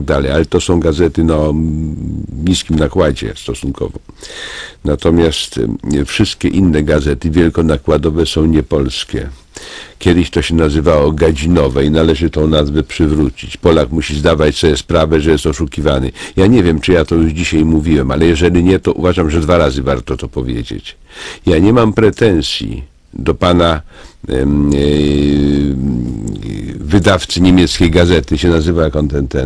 dalej, ale to są gazety no niskim nakładzie stosunkowo. Natomiast wszystkie inne gazety wielkonakładowe są niepolskie. Kiedyś to się nazywało gadzinowe i należy tą nazwę przywrócić. Polak musi zdawać sobie sprawę, że jest oszukiwany. Ja nie wiem, czy ja to już dzisiaj mówiłem, ale jeżeli nie, to uważam, że 2 razy warto to powiedzieć. Ja nie mam pretensji do pana wydawcy niemieckiej gazety, się nazywa jak on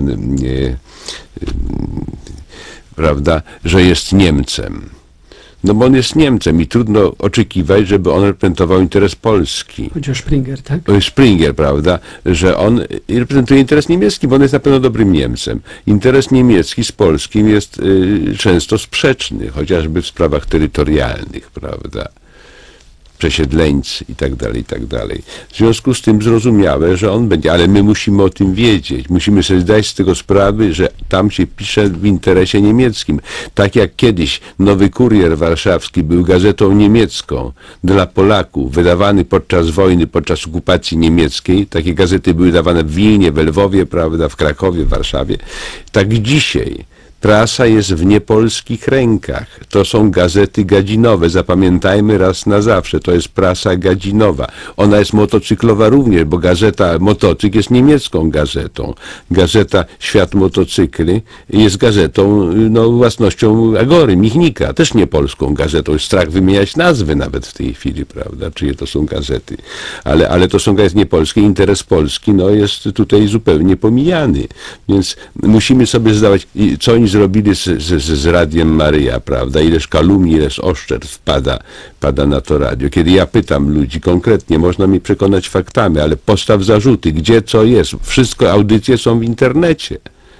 prawda, że jest Niemcem. No bo on jest Niemcem i trudno oczekiwać, żeby on reprezentował interes Polski. Chodzi o Springer, tak? Springer, prawda, że on reprezentuje interes niemiecki, bo on jest na pewno dobrym Niemcem. Interes niemiecki z polskim jest często sprzeczny, chociażby w sprawach terytorialnych, prawda. Przesiedleńcy i tak dalej, i tak dalej. W związku z tym zrozumiałe, że on będzie, ale my musimy o tym wiedzieć. Musimy sobie zdać z tego sprawy, że tam się pisze w interesie niemieckim. Tak jak kiedyś Nowy Kurier Warszawski był gazetą niemiecką dla Polaków, wydawany podczas wojny, podczas okupacji niemieckiej. Takie gazety były dawane w Wilnie, w Lwowie, prawda, w Krakowie, w Warszawie. Tak dzisiaj prasa jest w niepolskich rękach. To są gazety gadzinowe. Zapamiętajmy raz na zawsze. To jest prasa gadzinowa. Ona jest motocyklowa również, bo gazeta Motocykl jest niemiecką gazetą. Gazeta Świat Motocykli jest gazetą, no, własnością Agory, Michnika, też nie polską gazetą. Strach wymieniać nazwy nawet w tej chwili, prawda, czyje to są gazety. Ale to są gazety niepolskie. Interes Polski, no, jest tutaj zupełnie pomijany. Więc musimy sobie zdawać, co oni zrobili z Radiem Maryja, prawda? Ileż kalumni, ileż oszczerstw pada na to radio. Kiedy ja pytam ludzi konkretnie, można mi przekonać faktami, ale postaw zarzuty, gdzie co jest. Wszystko, audycje są w internecie.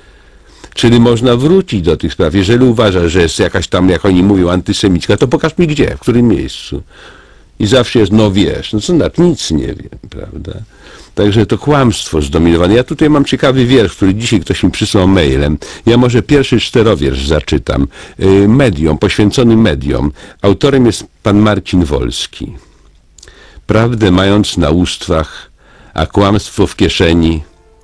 Czyli można wrócić do tych spraw. Jeżeli uważasz, że jest jakaś tam, jak oni mówią, antysemicka, to pokaż mi gdzie, w którym miejscu. I zawsze jest, no wiesz, no co znaczy, nic nie wiem, prawda? Także to kłamstwo zdominowane. Ja tutaj mam ciekawy wiersz, który dzisiaj ktoś mi przysłał mailem. Ja może pierwszy czterowiersz zaczytam. Mediom, poświęcony mediom. Autorem jest pan Marcin Wolski. Prawdę mając na ustwach, a kłamstwo w kieszeni,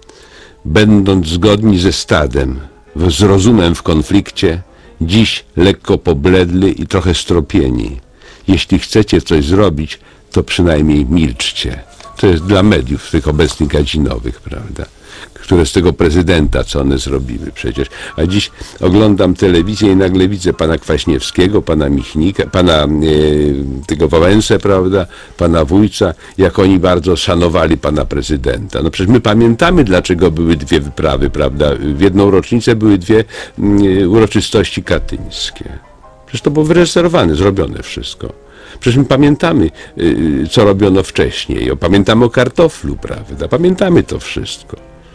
będąc zgodni ze stadem, z rozumem w konflikcie, dziś lekko pobledli i trochę stropieni. Jeśli chcecie coś zrobić, to przynajmniej milczcie. To jest dla mediów, tych obecnych gadzinowych, prawda, które z tego prezydenta, co one zrobiły przecież. A dziś oglądam telewizję i nagle widzę pana Kwaśniewskiego, pana Michnika, pana tego Wałęsę, prawda, pana Wójca, jak oni bardzo szanowali pana prezydenta. No przecież my pamiętamy, dlaczego były 2 wyprawy, prawda, w jedną rocznicę były 2 uroczystości katyńskie. Przecież to było wyrezerwowane, zrobione wszystko. Przecież my pamiętamy, co robiono wcześniej. Pamiętamy o kartoflu, prawda? Pamiętamy to wszystko.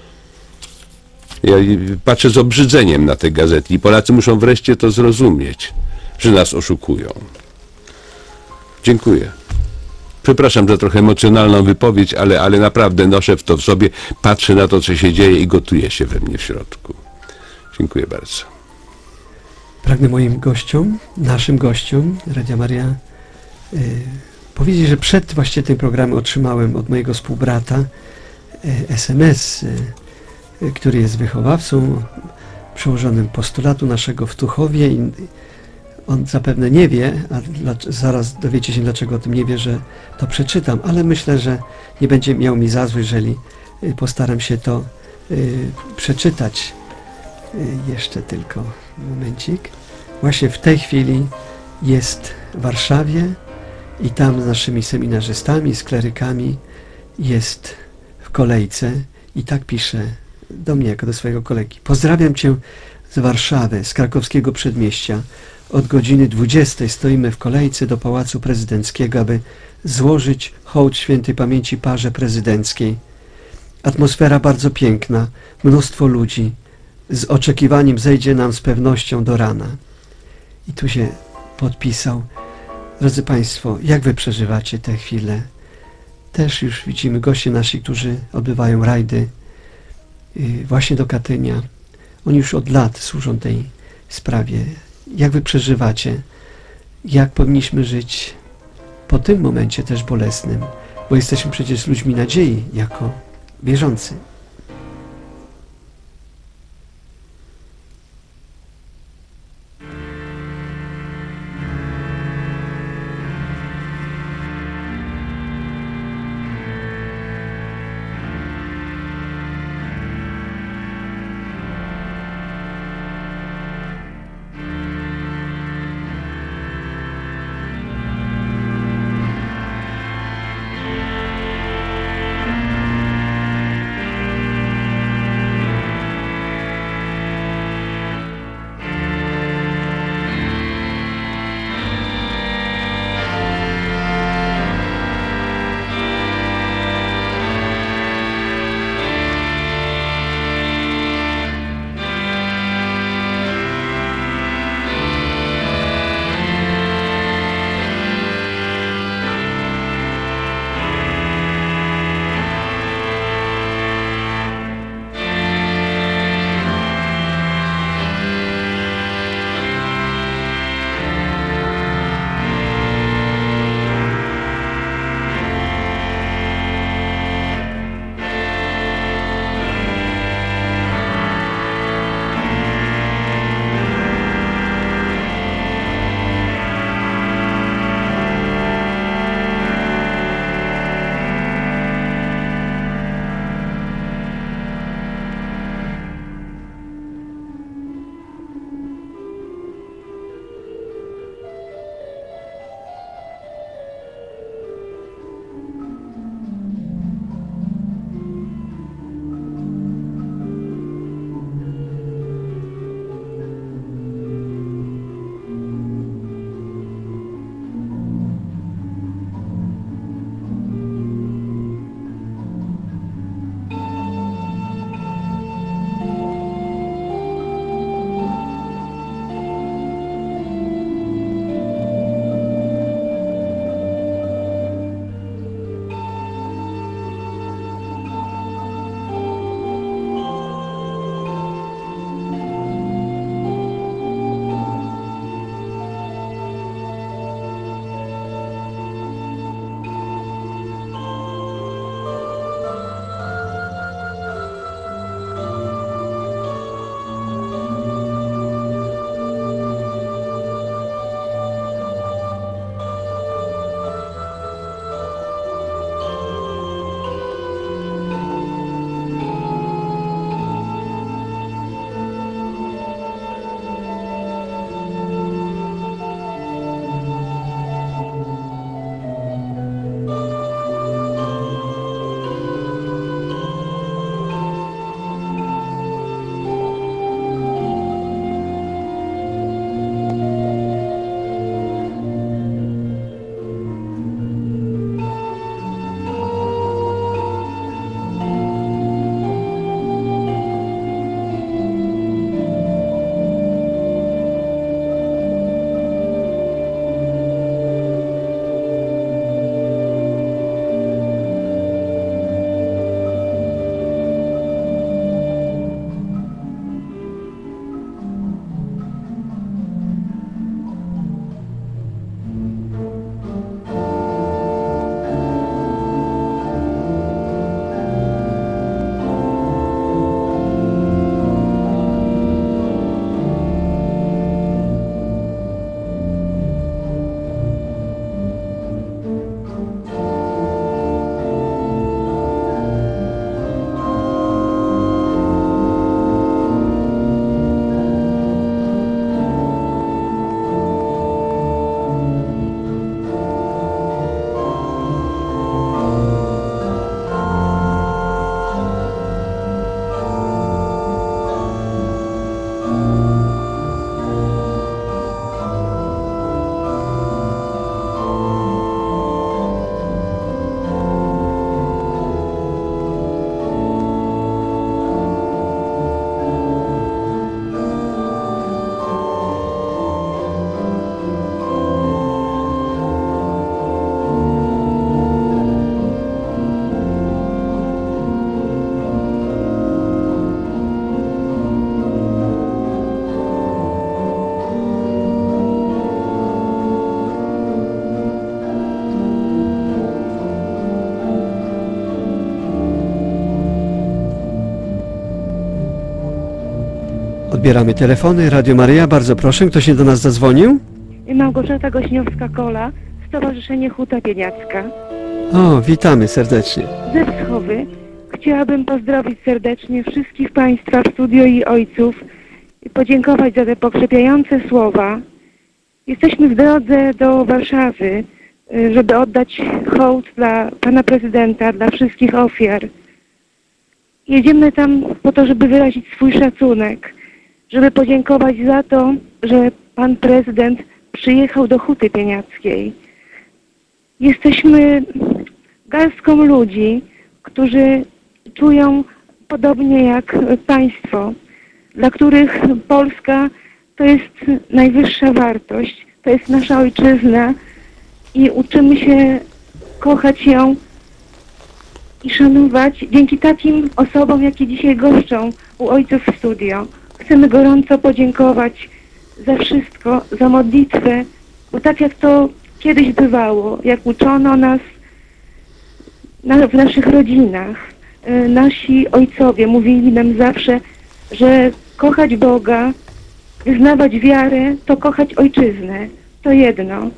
Ja patrzę z obrzydzeniem na te gazety i Polacy muszą wreszcie to zrozumieć, że nas oszukują. Dziękuję. Przepraszam za trochę emocjonalną wypowiedź, ale naprawdę noszę to w sobie, patrzę na to, co się dzieje i gotuje się we mnie w środku. Dziękuję bardzo. Pragnę moim gościom, naszym gościom Radia Maryja, powiedzieć, że przed właśnie tym programem otrzymałem od mojego współbrata SMS, który jest wychowawcą, przełożonym postulatu naszego w Tuchowie i on zapewne nie wie, a zaraz dowiecie się, dlaczego o tym nie wie, że to przeczytam, ale myślę, że nie będzie miał mi za złe, jeżeli postaram się to przeczytać. Jeszcze tylko momencik. Właśnie w tej chwili jest w Warszawie i tam z naszymi seminarzystami, z klerykami jest w kolejce i tak pisze do mnie jako do swojego kolegi. Pozdrawiam Cię z Warszawy, z krakowskiego przedmieścia. Od godziny 20 stoimy w kolejce do Pałacu Prezydenckiego, aby złożyć hołd świętej pamięci parze prezydenckiej. Atmosfera bardzo piękna, mnóstwo ludzi. Z oczekiwaniem zejdzie nam z pewnością do rana. I tu się podpisał. Drodzy Państwo, jak Wy przeżywacie te chwile? Też już widzimy goście nasi, którzy odbywają rajdy właśnie do Katynia. Oni już od lat służą tej sprawie. Jak Wy przeżywacie? Jak powinniśmy żyć po tym momencie też bolesnym? Bo jesteśmy przecież ludźmi nadziei jako wierzący. Odbieramy telefony. Radio Maryja, bardzo proszę. Ktoś się do nas zadzwonił? Małgorzata Gośniowska-Kola, Stowarzyszenie Huta Pieniacka. O, witamy serdecznie. Ze Wschowy chciałabym pozdrowić serdecznie wszystkich Państwa w studio i ojców i podziękować za te pokrzepiające słowa. Jesteśmy w drodze do Warszawy, żeby oddać hołd dla Pana Prezydenta, dla wszystkich ofiar. Jedziemy tam po to, żeby wyrazić swój szacunek, żeby podziękować za to, że Pan Prezydent przyjechał do Huty Pieniackiej. Jesteśmy garstką ludzi, którzy czują podobnie jak Państwo, dla których Polska to jest najwyższa wartość, to jest nasza ojczyzna i uczymy się kochać ją i szanować dzięki takim osobom, jakie dzisiaj goszczą u ojców w studio. Chcemy gorąco podziękować za wszystko, za modlitwę, bo tak jak to kiedyś bywało, jak uczono nas w naszych rodzinach, nasi ojcowie mówili nam zawsze, że kochać Boga, wyznawać wiarę, to kochać ojczyznę. To jedno.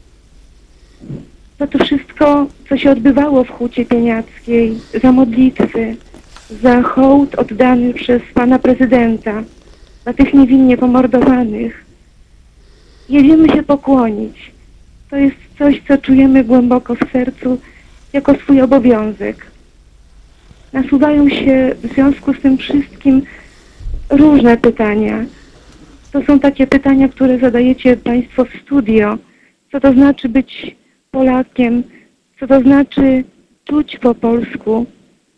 To wszystko, co się odbywało w Hucie Pieniackiej, za modlitwy, za hołd oddany przez Pana Prezydenta, dla tych niewinnie pomordowanych. Jedziemy się pokłonić. To jest coś, co czujemy głęboko w sercu jako swój obowiązek. Nasuwają się w związku z tym wszystkim różne pytania. To są takie pytania, które zadajecie Państwo w studio. Co to znaczy być Polakiem? Co to znaczy czuć po polsku?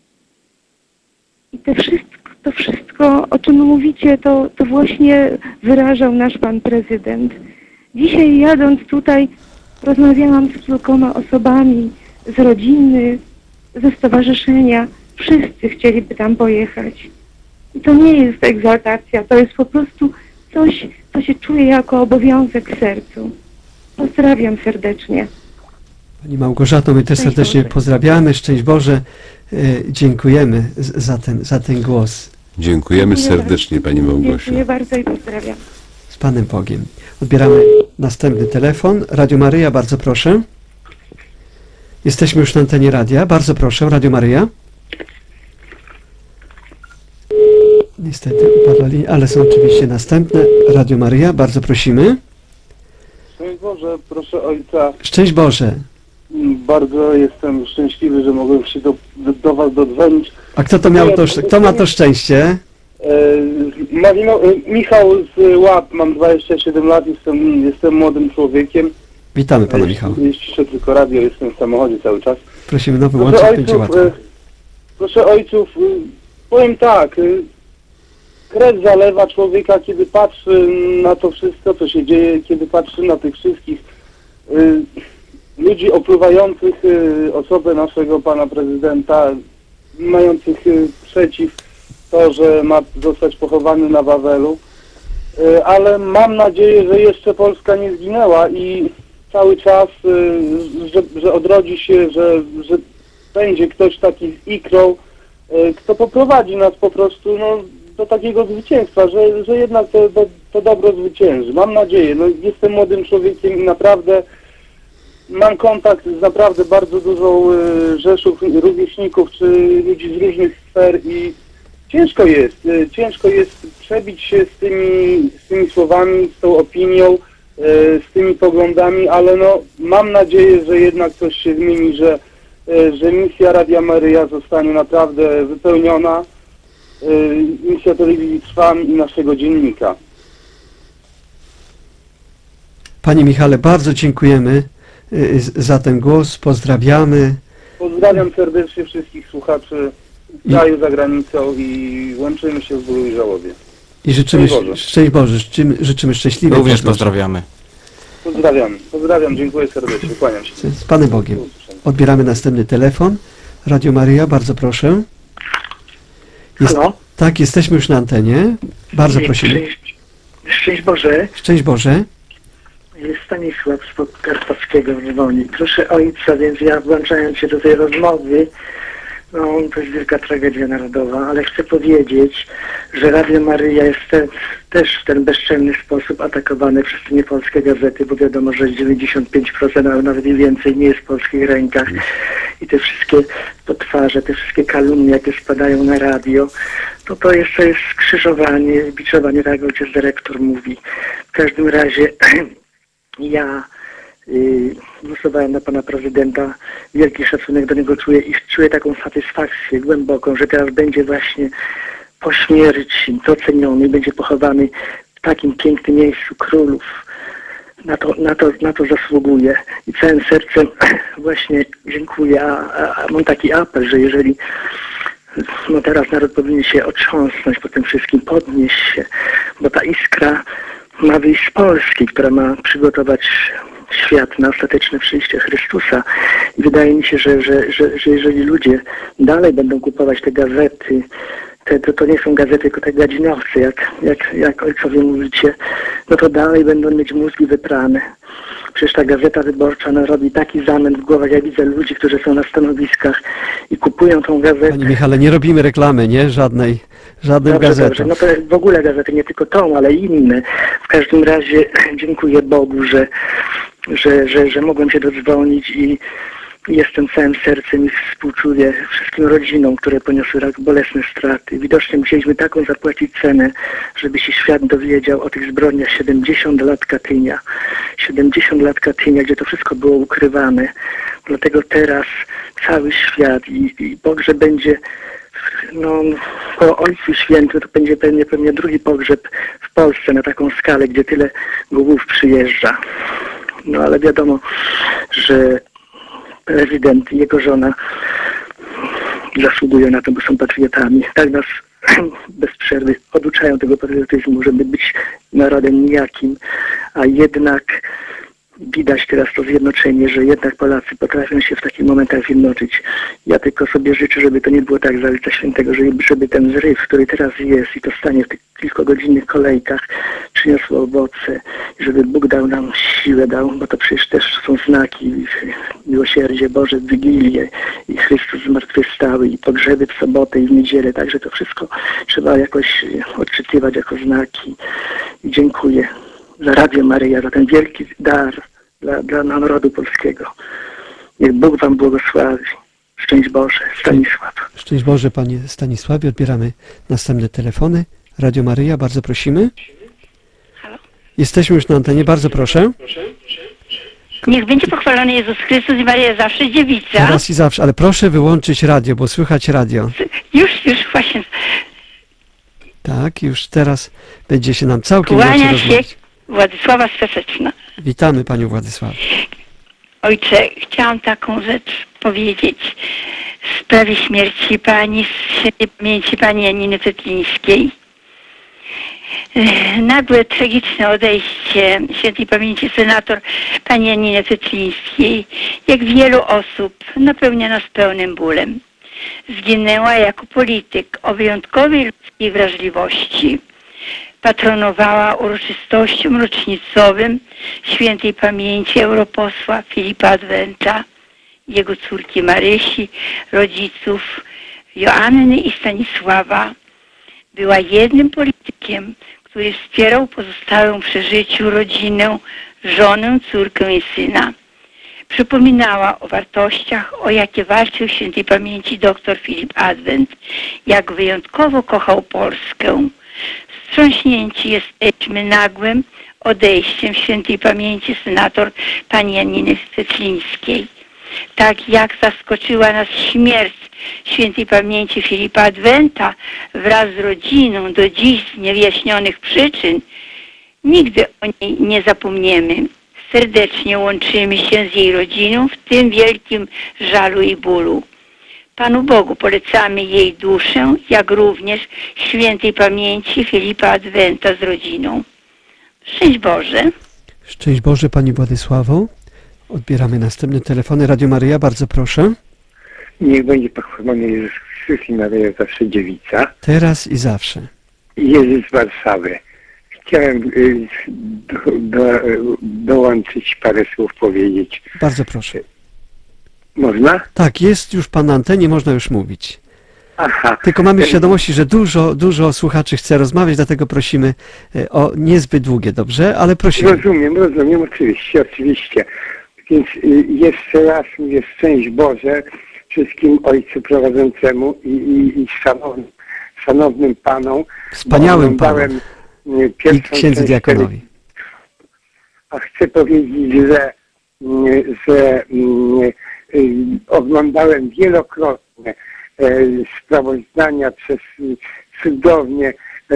I to wszystko, o czym mówicie, to właśnie wyrażał nasz Pan Prezydent. Dzisiaj jadąc tutaj, rozmawiałam z kilkoma osobami z rodziny, ze stowarzyszenia. Wszyscy chcieliby tam pojechać. I to nie jest egzaltacja, to jest po prostu coś, co się czuje jako obowiązek w sercu. Pozdrawiam serdecznie. Pani Małgorzato, my też Szczęść serdecznie Boże. pozdrawiamy. Szczęść Boże. Dziękujemy za ten głos. Dziękujemy Dziękuję serdecznie, Pani Małgosiu. Dziękuję bardzo i pozdrawiam. Z Panem Bogiem. Odbieramy następny telefon. Radio Maryja, bardzo proszę. Jesteśmy już na antenie radia. Bardzo proszę, Radio Maryja. Niestety upadła linia, ale są oczywiście następne. Radio Maryja, bardzo prosimy. Szczęść Boże, proszę Ojca, Szczęść Boże. bardzo jestem szczęśliwy, że mogłem się do Was dodzwonić. A kto ma to szczęście? Michał z Łap, mam 27 lat, jestem młodym człowiekiem. Witamy Pana Michała. Ściszę tylko radio, jestem w samochodzie cały czas. Prosimy, no wyłączyć, będzie łatwo. Proszę ojców, powiem tak, krew zalewa człowieka, kiedy patrzy na to wszystko, co się dzieje, kiedy patrzy na tych wszystkich ludzi opluwających osobę naszego Pana Prezydenta, mających przeciw to, że ma zostać pochowany na Wawelu. Ale mam nadzieję, że jeszcze Polska nie zginęła i cały czas, że odrodzi się, że będzie ktoś taki z ikrą, kto poprowadzi nas po prostu do takiego zwycięstwa, że jednak to dobro zwycięży. Mam nadzieję. Jestem młodym człowiekiem i naprawdę mam kontakt z naprawdę bardzo dużą rzeszą rówieśników czy ludzi z różnych sfer i ciężko jest przebić się z tymi słowami, z tą opinią, z tymi poglądami, ale mam nadzieję, że jednak coś się zmieni, że misja Radia Maryja zostanie naprawdę wypełniona, misja telewizji Trwam i naszego dziennika. Panie Michale, bardzo dziękujemy za ten głos, pozdrawiamy. Pozdrawiam serdecznie wszystkich słuchaczy w kraju, za granicą i łączymy się w bólu i żałobie. I życzymy Szczęść Boże. życzymy szczęśliwej Również podróży. pozdrawiamy. Pozdrawiam, dziękuję serdecznie, kłaniam się. Z Panem Bogiem. Odbieramy następny telefon. Radio Maryja, bardzo proszę. Halo? Tak, jesteśmy już na antenie. Bardzo prosimy. Szczęść Boże. Szczęść Boże. Jest Stanisław z Karpackiego w Dzwoni. Proszę Ojca, więc ja włączając się do tej rozmowy, No, to jest wielka tragedia narodowa, ale chcę powiedzieć, że Radio Maryja jest też w ten bezczelny sposób atakowane przez te niepolskie gazety, bo wiadomo, że 95%, ale nawet i więcej nie jest w polskich rękach. I te wszystkie potwarze, te wszystkie kalumnie, jakie spadają na radio, to jest skrzyżowanie, biczowanie, tak jak ojciec dyrektor mówi. W każdym razie ja głosowałem na pana prezydenta, wielki szacunek do niego czuję i czuję taką satysfakcję głęboką, że teraz będzie właśnie po śmierci doceniony, będzie pochowany w takim pięknym miejscu królów. Na to zasługuje i całym sercem właśnie dziękuję, a mam taki apel, że jeżeli teraz naród powinien się otrząsnąć po tym wszystkim, podnieść się, bo ta iskra ma wyjść z Polski, która ma przygotować świat na ostateczne przyjście Chrystusa. I wydaje mi się, że jeżeli ludzie dalej będą kupować te gazety, to nie są gazety, tylko te gadzinowce, jak ojcowie mówicie, no to dalej będą mieć mózgi wyprane. Przecież ta Gazeta Wyborcza robi taki zamęt w głowach. Ja widzę ludzi, którzy są na stanowiskach i kupują tą gazetę. Panie Michale, nie robimy reklamy, nie? Żadnej gazety. Dobrze. No to w ogóle gazety, nie tylko tą, ale i inne. W każdym razie dziękuję Bogu, że mogłem się dodzwonić i jestem całym sercem i współczuję wszystkim rodzinom, które poniosły bolesne straty. Widocznie musieliśmy taką zapłacić cenę, żeby się świat dowiedział o tych zbrodniach. 70 lat Katynia. 70 lat Katynia, gdzie to wszystko było ukrywane. Dlatego teraz cały świat i pogrzeb będzie po Ojcu Świętym, to będzie pewnie drugi pogrzeb w Polsce na taką skalę, gdzie tyle głów przyjeżdża. No ale wiadomo, że prezydent i jego żona zasługują na to, bo są patriotami. Tak nas bez przerwy oduczają tego patriotyzmu, żeby być narodem nijakim, a jednak widać teraz to zjednoczenie, że jednak Polacy potrafią się w takich momentach zjednoczyć. Ja tylko sobie życzę, żeby to nie było tak za Ojca Świętego, żeby ten zryw, który teraz jest i to stanie w tych kilkugodzinnych kolejkach, przyniosło owoce i żeby Bóg dał nam siłę, bo to przecież też są znaki, miłosierdzie Boże w Wigilię i Chrystus zmartwychwstały i pogrzeby w sobotę i w niedzielę, także to wszystko trzeba jakoś odczytywać jako znaki. I dziękuję za Radio Maryja, za ten wielki dar dla narodu polskiego. Niech Bóg wam błogosławi. Szczęść Boże, Stanisław. Szczęść Boże, panie Stanisławie. Odbieramy następne telefony. Radio Maryja, bardzo prosimy. Halo? Jesteśmy już na antenie, bardzo proszę. Niech będzie pochwalony Jezus Chrystus i Maryja zawsze dziewica. Teraz i zawsze, ale proszę wyłączyć radio, bo słychać radio. Już właśnie. Tak, już teraz będzie się nam całkiem Kłania inaczej się rozmawiać. Władysława Stefeczna. Witamy panią Władysławę. Ojcze, chciałam taką rzecz powiedzieć w sprawie śmierci pani, świętej pamięci pani Janiny Cetlińskiej. Nagłe, tragiczne odejście świętej pamięci senator pani Janiny Cetlińskiej, jak wielu osób, napełnia nas pełnym bólem. Zginęła jako polityk o wyjątkowej ludzkiej wrażliwości. Patronowała uroczystościom rocznicowym świętej pamięci europosła Filipa Adwenta, jego córki Marysi, rodziców Joanny i Stanisława. Była jednym politykiem, który wspierał pozostałą przy życiu rodzinę, żonę, córkę i syna. Przypominała o wartościach, o jakie walczył świętej pamięci dr Filip Adwent, jak wyjątkowo kochał Polskę. Wstrząśnięci jesteśmy nagłym odejściem świętej pamięci senator pani Janiny Cetlińskiej. Tak jak zaskoczyła nas śmierć świętej pamięci Filipa Adwenta wraz z rodziną do dziś z niewyjaśnionych przyczyn, nigdy o niej nie zapomniemy. Serdecznie łączymy się z jej rodziną w tym wielkim żalu i bólu. Panu Bogu polecamy jej duszę, jak również świętej pamięci Filipa Adwenta z rodziną. Szczęść Boże. Szczęść Boże pani Władysławo. Odbieramy następne telefony. Radio Maryja, bardzo proszę. Niech będzie pochwalony Jezus Chrystus i Maryja zawsze dziewica. Teraz i zawsze. Jezus z Warszawy. Chciałem dołączyć parę słów powiedzieć. Bardzo proszę. Można? Tak, jest już pan na antenie, można już mówić. Aha. Tylko mamy świadomości, że dużo słuchaczy chce rozmawiać, dlatego prosimy o niezbyt długie, dobrze? Ale prosimy. Rozumiem, oczywiście. Więc jeszcze raz mówię szczęść Boże wszystkim Ojcu Prowadzącemu i szanownym Panom. Wspaniałym Panom i księdzu diakonowi. A chcę powiedzieć, że oglądałem wielokrotnie sprawozdania cudownie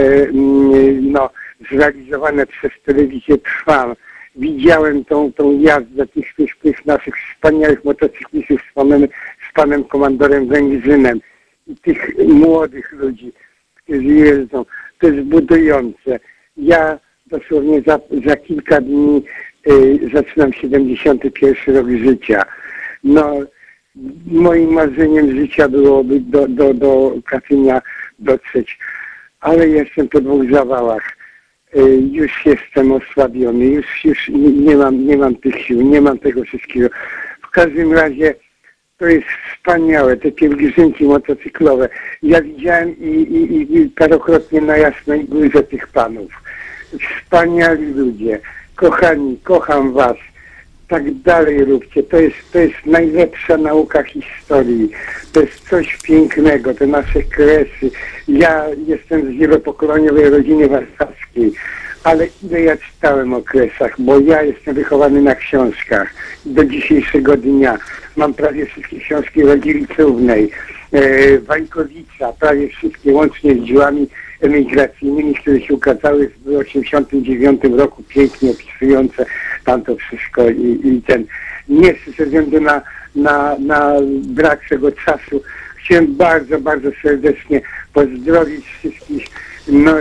zrealizowane przez telewizję Trwam. Widziałem tą jazdę tych naszych wspaniałych motocyklistów z panem komandorem Węgrzynem i tych młodych ludzi, którzy jeżdżą. To jest budujące. Ja dosłownie za kilka dni zaczynam 71 rok życia. No, moim marzeniem życia byłoby do Katynia dotrzeć, ale jestem po 2 zawałach. Już jestem osłabiony, już nie mam tych sił, nie mam tego wszystkiego. W każdym razie to jest wspaniałe, te pielgrzymki motocyklowe. Ja widziałem i parokrotnie na Jasnej Górze tych panów. Wspaniali ludzie, kochani, kocham was. Tak dalej róbcie. To jest najlepsza nauka historii. To jest coś pięknego, te nasze kresy. Ja jestem z wielopokoleniowej rodziny warszawskiej, ale ile ja czytałem o kresach, bo ja jestem wychowany na książkach. Do dzisiejszego dnia mam prawie wszystkie książki Rodzili Crównej, Wajkowicza, prawie wszystkie, łącznie z dziełami emigracyjnymi, które się ukazały w 1989 roku, pięknie opisujące tamto wszystko i ten, nie ze względu na brak tego czasu, chciałem bardzo, bardzo serdecznie pozdrowić wszystkich, no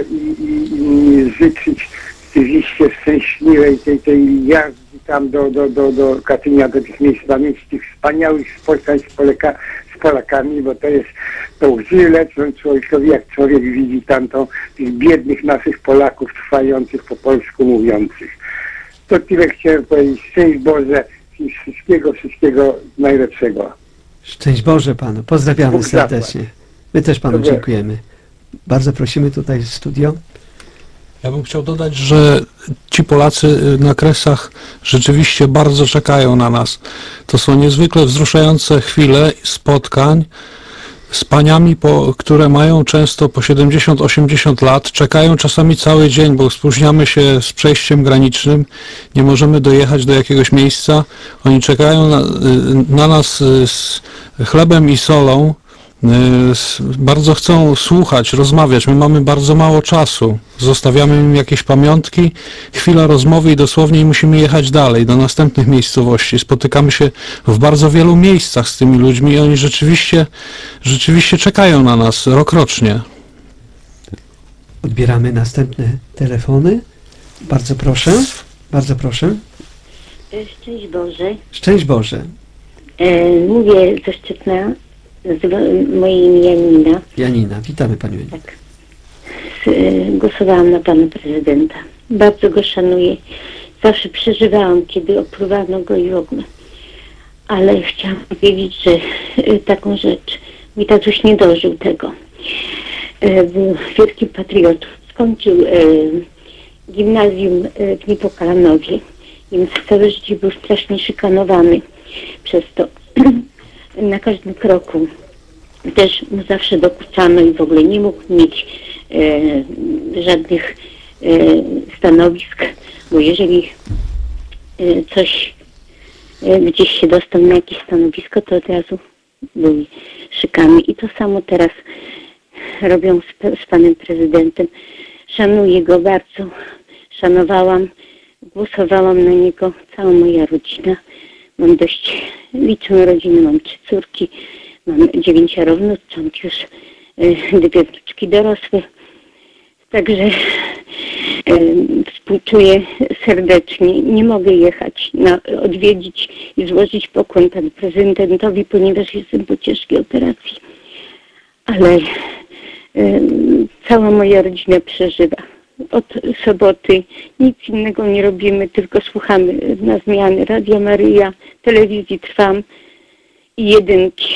i życzyć rzeczywiście szczęśliwej tej jazdy tam do Katynia, do tych miejsc pamięci, tych wspaniałych spotkań z Polakami, bo to łzy lecą człowiekowi, jak człowiek widzi tamtą tych biednych naszych Polaków trwających po polsku mówiących. To tyle chciałem powiedzieć. Szczęść Boże i wszystkiego najlepszego. Szczęść Boże Panu. Pozdrawiamy serdecznie. My też Panu dziękujemy. Bardzo prosimy tutaj w studio. Ja bym chciał dodać, że ci Polacy na Kresach rzeczywiście bardzo czekają na nas. To są niezwykle wzruszające chwile spotkań z paniami, które mają często po 70-80 lat, czekają czasami cały dzień, bo spóźniamy się z przejściem granicznym, nie możemy dojechać do jakiegoś miejsca. Oni czekają na nas z chlebem i solą, bardzo chcą słuchać, rozmawiać. My mamy bardzo mało czasu. Zostawiamy im jakieś pamiątki, chwila rozmowy i dosłownie musimy jechać dalej, do następnych miejscowości. Spotykamy się w bardzo wielu miejscach z tymi ludźmi i oni rzeczywiście czekają na nas rokrocznie. Odbieramy następne telefony. Bardzo proszę. Bardzo proszę. Szczęść Boże. Szczęść Boże. Mówię ze Szczytna. Moje imię Janina. Janina, witamy Panią. Tak. Głosowałam na Pana Prezydenta. Bardzo go szanuję. Zawsze przeżywałam, kiedy opluwano go i w ogóle. Ale chciałam powiedzieć, że taką rzecz. Mój tatuś nie dożył tego. Był wielkim patriotą. Skończył gimnazjum w Niepokalanowie. Więc całe życie był strasznie szykanowany przez to. Na każdym kroku też mu zawsze dokuczano i w ogóle nie mógł mieć żadnych stanowisk, bo jeżeli coś gdzieś się dostał na jakieś stanowisko, to od razu były szykany. I to samo teraz robią z Panem Prezydentem. Szanuję go bardzo, szanowałam, głosowałam na niego, cała moja rodzina. Mam dość liczną rodzinę, mam 3 córki, mam 9 wnucząt, już 2 wnuczki dorosłe. Także współczuję serdecznie. Nie mogę jechać odwiedzić i złożyć pokłon Panu Prezydentowi, ponieważ jestem po ciężkiej operacji. Ale cała moja rodzina przeżywa. Od soboty nic innego nie robimy, tylko słuchamy na zmiany Radia Maryja, telewizji Trwam i jedynki.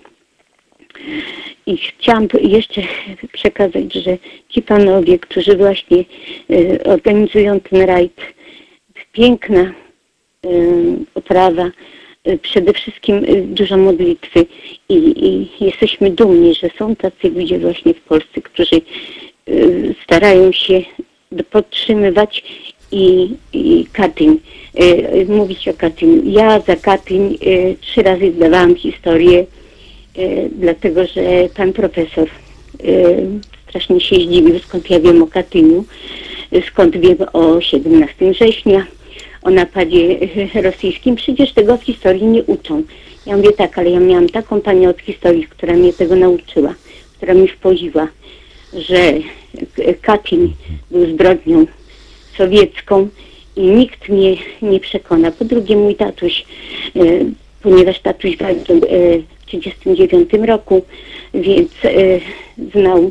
I chciałam jeszcze przekazać, że ci panowie, którzy właśnie organizują ten rajd, piękna oprawa, przede wszystkim dużo modlitwy i jesteśmy dumni, że są tacy ludzie właśnie w Polsce, którzy starają się podtrzymywać i Katyń, mówić o Katyniu. Ja za Katyń 3 razy zdawałam historię, dlatego że pan profesor strasznie się zdziwił, skąd ja wiem o Katyniu, skąd wiem o 17 września, o napadzie rosyjskim. Przecież tego w historii nie uczą. Ja mówię tak, ale ja miałam taką panią od historii, która mnie tego nauczyła, która mi wpoziła, że Katyń był zbrodnią sowiecką i nikt mnie nie przekona. Po drugie, mój tatuś, ponieważ tatuś walczył w 1939 roku, więc znał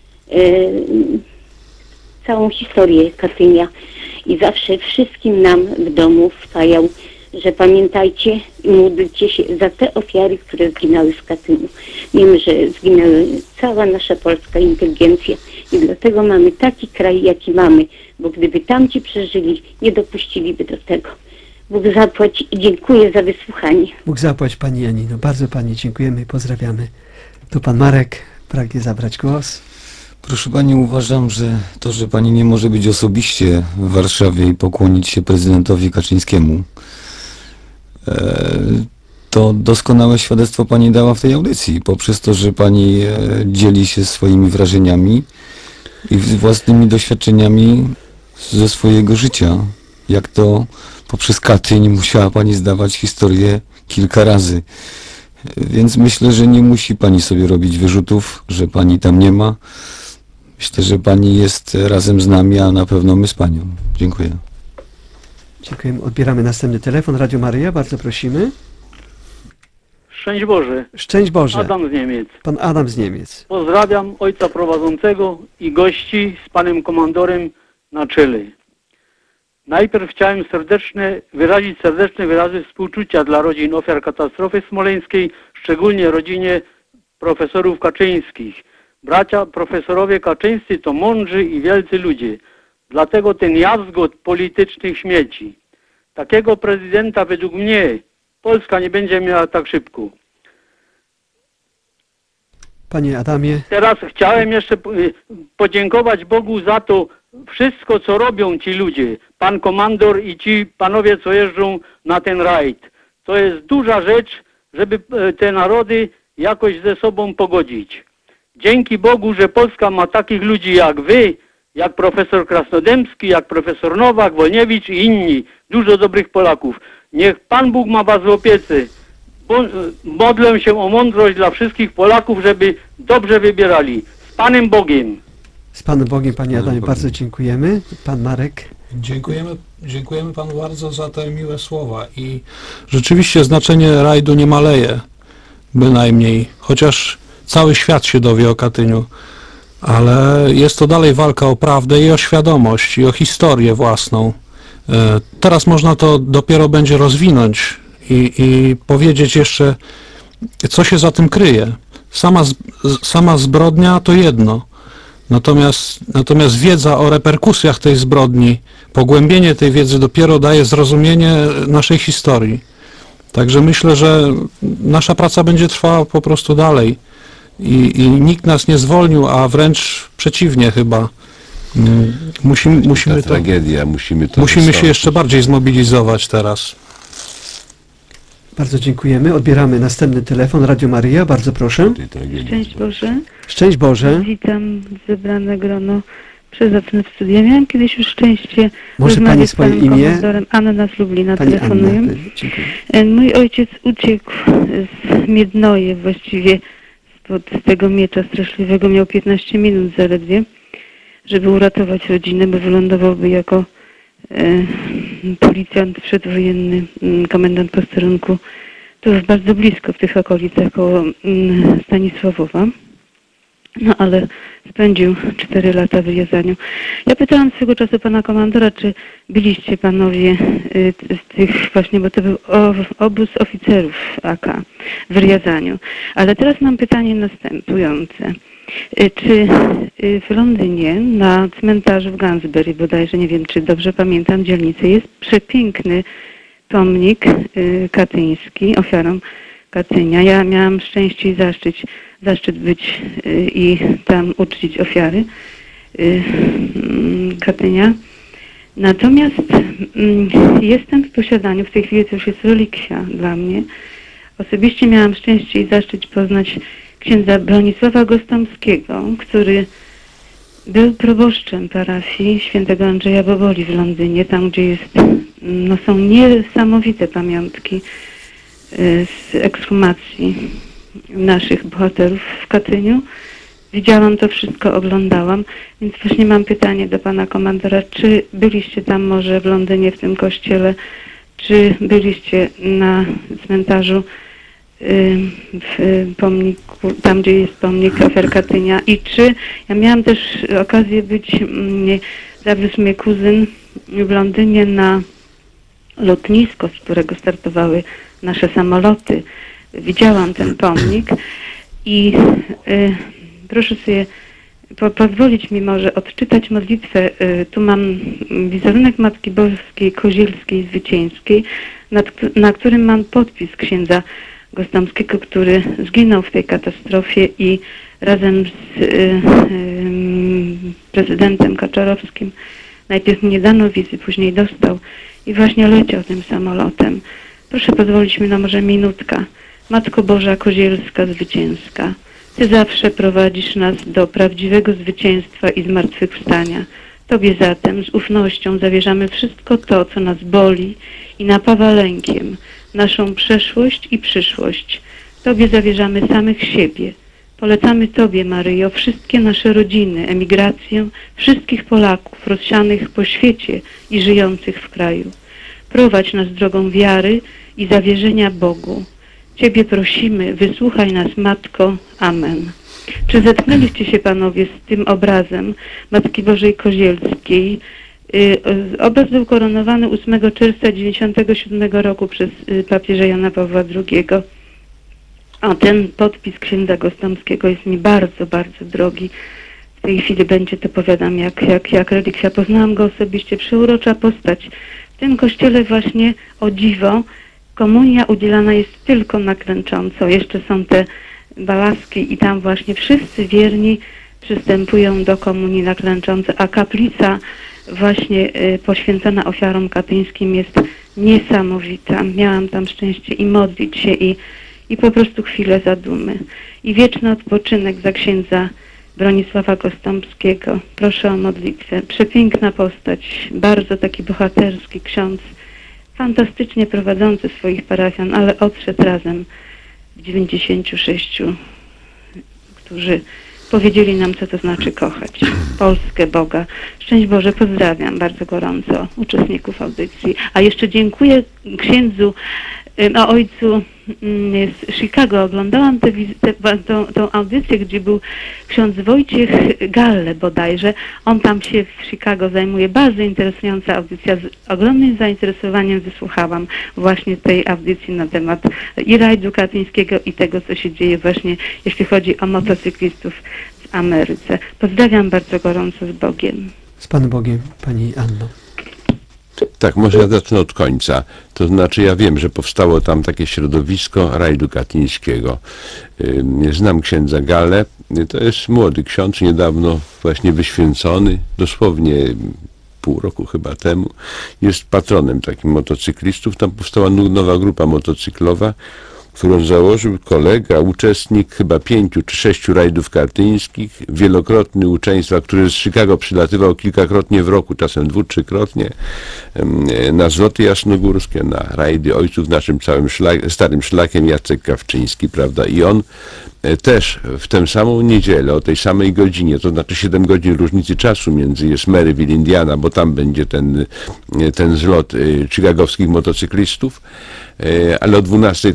całą historię Katynia i zawsze wszystkim nam w domu wpajał, że pamiętajcie i módlcie się za te ofiary, które zginęły w Katyniu. Wiemy, że zginęła cała nasza polska inteligencja i dlatego mamy taki kraj, jaki mamy, bo gdyby tamci przeżyli, nie dopuściliby do tego. Bóg zapłać i dziękuję za wysłuchanie. Bóg zapłać Pani Janino. Bardzo Pani dziękujemy i pozdrawiamy. Tu Pan Marek pragnie zabrać głos. Proszę Pani, uważam, że to, że Pani nie może być osobiście w Warszawie i pokłonić się prezydentowi Kaczyńskiemu, to doskonałe świadectwo Pani dała w tej audycji, poprzez to, że Pani dzieli się swoimi wrażeniami i własnymi doświadczeniami ze swojego życia. Jak to poprzez Katyń musiała Pani zdawać historię kilka razy. Więc myślę, że nie musi Pani sobie robić wyrzutów, że Pani tam nie ma. Myślę, że Pani jest razem z nami, a na pewno my z Panią. Dziękuję. Dziękujemy. Odbieramy następny telefon. Radio Maryja, bardzo prosimy. Szczęść Boże. Szczęść Boże. Adam z Niemiec. Pan Adam z Niemiec. Pozdrawiam ojca prowadzącego i gości z panem komandorem na czele. Najpierw chciałem wyrazić serdeczne wyrazy współczucia dla rodzin ofiar katastrofy smoleńskiej, szczególnie rodzinie profesorów kaczyńskich. Bracia profesorowie kaczyńscy to mądrzy i wielcy ludzie. Dlatego ten jazgot politycznych śmieci. Takiego prezydenta według mnie Polska nie będzie miała tak szybko. Panie Adamie. Teraz chciałem jeszcze podziękować Bogu za to wszystko, co robią ci ludzie. Pan komandor i ci panowie, co jeżdżą na ten rajd. To jest duża rzecz, żeby te narody jakoś ze sobą pogodzić. Dzięki Bogu, że Polska ma takich ludzi jak wy, jak profesor Krasnodębski, jak profesor Nowak, Wolniewicz i inni. Dużo dobrych Polaków. Niech Pan Bóg ma was w opiece. Modlę się o mądrość dla wszystkich Polaków, żeby dobrze wybierali. Z Panem Bogiem. Z Panem Bogiem, Panie Adamie, bardzo dziękujemy. Pan Marek. Dziękujemy Panu bardzo za te miłe słowa i rzeczywiście znaczenie rajdu nie maleje, bynajmniej, chociaż cały świat się dowie o Katyniu, ale jest to dalej walka o prawdę i o świadomość i o historię własną. Teraz można to dopiero będzie rozwinąć i powiedzieć jeszcze, co się za tym kryje. Sama zbrodnia to jedno, natomiast wiedza o reperkusjach tej zbrodni, pogłębienie tej wiedzy dopiero daje zrozumienie naszej historii. Także myślę, że nasza praca będzie trwała po prostu dalej i nikt nas nie zwolnił, a wręcz przeciwnie chyba. Musimy tragedia, musimy się jeszcze bardziej zmobilizować teraz. Bardzo dziękujemy. Odbieramy następny telefon. Radio Maryja, bardzo proszę. Szczęść Boże. Szczęść Boże. Witam zebrane grono przezacne w studiu. Miałam kiedyś już szczęście może Pani z panem imię? komandorem. Anna z Lublina Pani telefonuję. Anna, dziękuję. Mój ojciec uciekł z Miednoje właściwie z tego miecza straszliwego. Miał 15 minut zaledwie, żeby uratować rodzinę, bo wylądowałby jako policjant przedwojenny, komendant posterunku. To jest bardzo blisko w tych okolicach koło Stanisławowa. no ale spędził 4 lata w Riazaniu. Ja pytałam swego czasu pana komandora, czy byliście panowie z tych właśnie, bo to był obóz oficerów AK w Riazaniu. Ale teraz mam pytanie następujące. Czy w Londynie na cmentarzu w Gansbury, bodajże, nie wiem czy dobrze pamiętam dzielnicę, jest przepiękny pomnik katyński ofiarom Katynia. Ja miałam szczęście i zaszczyt być i tam uczcić ofiary Katynia. Natomiast jestem w posiadaniu, w tej chwili to już jest relikwia dla mnie. Osobiście miałam szczęście i zaszczyt poznać księdza Bronisława Gostomskiego, który był proboszczem parafii świętego Andrzeja Boboli w Londynie, tam gdzie jest, no są niesamowite pamiątki z ekshumacji naszych bohaterów w Katyniu. Widziałam to wszystko, oglądałam, więc właśnie mam pytanie do pana komandora, czy byliście tam może w Londynie w tym kościele, czy byliście na cmentarzu w pomniku, tam gdzie jest pomnik ofiar Katynia i czy ja miałam też okazję być, zawiózł mnie kuzyn w Londynie na lotnisko, z którego startowały nasze samoloty. Widziałam ten pomnik i proszę sobie pozwolić mi może odczytać modlitwę. Tu mam wizerunek Matki Boskiej Kozielskiej Zwycięskiej, na którym mam podpis księdza Gostomskiego, który zginął w tej katastrofie i razem z prezydentem Kaczorowskim najpierw nie dano wizy, później dostał i właśnie leciał tym samolotem. Proszę pozwolić mi na może minutka. Matko Boża Kozielska Zwycięska, Ty zawsze prowadzisz nas do prawdziwego zwycięstwa i zmartwychwstania. Tobie zatem z ufnością zawierzamy wszystko to, co nas boli i napawa lękiem, naszą przeszłość i przyszłość. Tobie zawierzamy samych siebie. Polecamy Tobie, Maryjo, wszystkie nasze rodziny, emigrację, wszystkich Polaków rozsianych po świecie i żyjących w kraju. Prowadź nas drogą wiary i zawierzenia Bogu. Ciebie prosimy, wysłuchaj nas, Matko. Amen. Czy zetknęliście się panowie z tym obrazem Matki Bożej Kozielskiej? Obraz był koronowany 8 czerwca 1997 roku przez papieża Jana Pawła II. A ten podpis księdza Gostomskiego jest mi bardzo, bardzo drogi. W tej chwili będzie to, powiadam, jak relikwia. Poznałam go osobiście, przeurocza postać. W tym kościele właśnie, o dziwo, komunia udzielana jest tylko na klęcząco. Jeszcze są te balaski i tam właśnie wszyscy wierni przystępują do komunii na klęcząco, a kaplica właśnie poświęcona ofiarom katyńskim jest niesamowita. Miałam tam szczęście i modlić się i po prostu chwilę zadumy. I wieczny odpoczynek za księdza Bronisława Gostomskiego. Proszę o modlitwę. Przepiękna postać, bardzo taki bohaterski ksiądz, fantastycznie prowadzący swoich parafian, ale odszedł razem w 96, którzy powiedzieli nam, co to znaczy kochać Polskę, Boga. Szczęść Boże, pozdrawiam bardzo gorąco uczestników audycji. A jeszcze dziękuję księdzu, ojcu z Chicago. Oglądałam tą audycję, gdzie był ksiądz Wojciech Galle bodajże. On tam się w Chicago zajmuje. Bardzo interesująca audycja. Z ogromnym zainteresowaniem wysłuchałam właśnie tej audycji na temat i rajdu katyńskiego i tego, co się dzieje właśnie, jeśli chodzi o motocyklistów w Ameryce. Pozdrawiam bardzo gorąco, z Bogiem. Z Panem Bogiem, Pani Anno. Tak, może ja zacznę od końca. To znaczy ja wiem, że powstało tam takie środowisko rajdu katyńskiego. Znam księdza Gallę. To jest młody ksiądz, niedawno właśnie wyświęcony, dosłownie pół roku chyba temu. Jest patronem takich motocyklistów. Tam powstała nowa grupa motocyklowa, którą założył kolega, uczestnik chyba 5 czy 6 rajdów katyńskich, wielokrotny uczeństwa, który z Chicago przylatywał kilkakrotnie w roku, czasem 2-3-krotnie, na zloty jasnogórskie, na rajdy ojców, naszym całym starym szlakiem Jacek Kawczyński, prawda, i on też w tę samą niedzielę, o tej samej godzinie, to znaczy 7 godzin różnicy czasu między jest Maryville, Indiana, bo tam będzie ten zlot chicagowskich motocyklistów, ale o 12 tamtego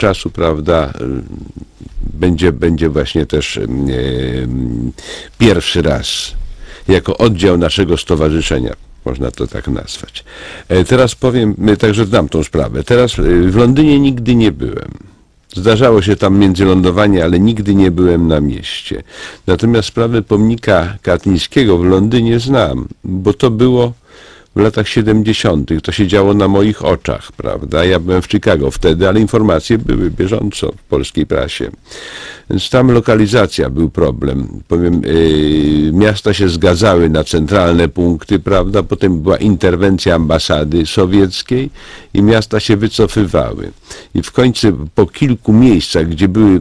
czasu, prawda, będzie właśnie też pierwszy raz jako oddział naszego stowarzyszenia. Można to tak nazwać. Teraz powiem, także znam tą sprawę. Teraz w Londynie nigdy nie byłem. Zdarzało się tam międzylądowanie, ale nigdy nie byłem na mieście. Natomiast sprawę pomnika katyńskiego w Londynie znam, bo to było w latach 70. To się działo na moich oczach, prawda? Ja byłem w Chicago wtedy, ale informacje były bieżąco w polskiej prasie. Więc tam lokalizacja był problem. Powiem, miasta się zgadzały na centralne punkty, prawda? Potem była interwencja ambasady sowieckiej i miasta się wycofywały. I w końcu po kilku miejscach, gdzie były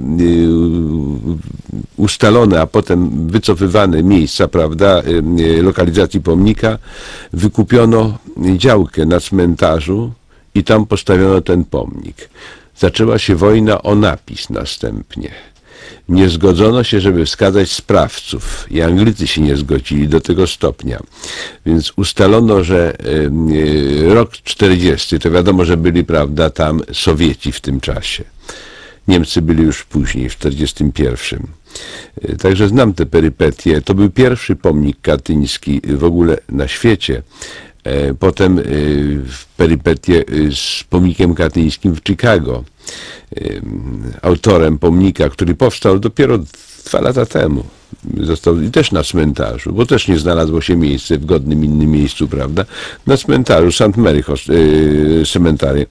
ustalone, a potem wycofywane miejsca, prawda, lokalizacji pomnika, wykupiono działkę na cmentarzu i tam postawiono ten pomnik. Zaczęła się wojna o napis następnie. Nie zgodzono się, żeby wskazać sprawców i Anglicy się nie zgodzili do tego stopnia. Więc ustalono, że rok 40, to wiadomo, że byli, prawda, tam Sowieci w tym czasie. Niemcy byli już później, w 41. Także znam te perypetie. To był pierwszy pomnik katyński w ogóle na świecie. Potem perypetie z pomnikiem katyńskim w Chicago. Autorem pomnika, który powstał dopiero 2 lata temu. Został i też na cmentarzu, bo też nie znalazło się miejsce w godnym innym miejscu, prawda? Na cmentarzu St. Mary Cemetery.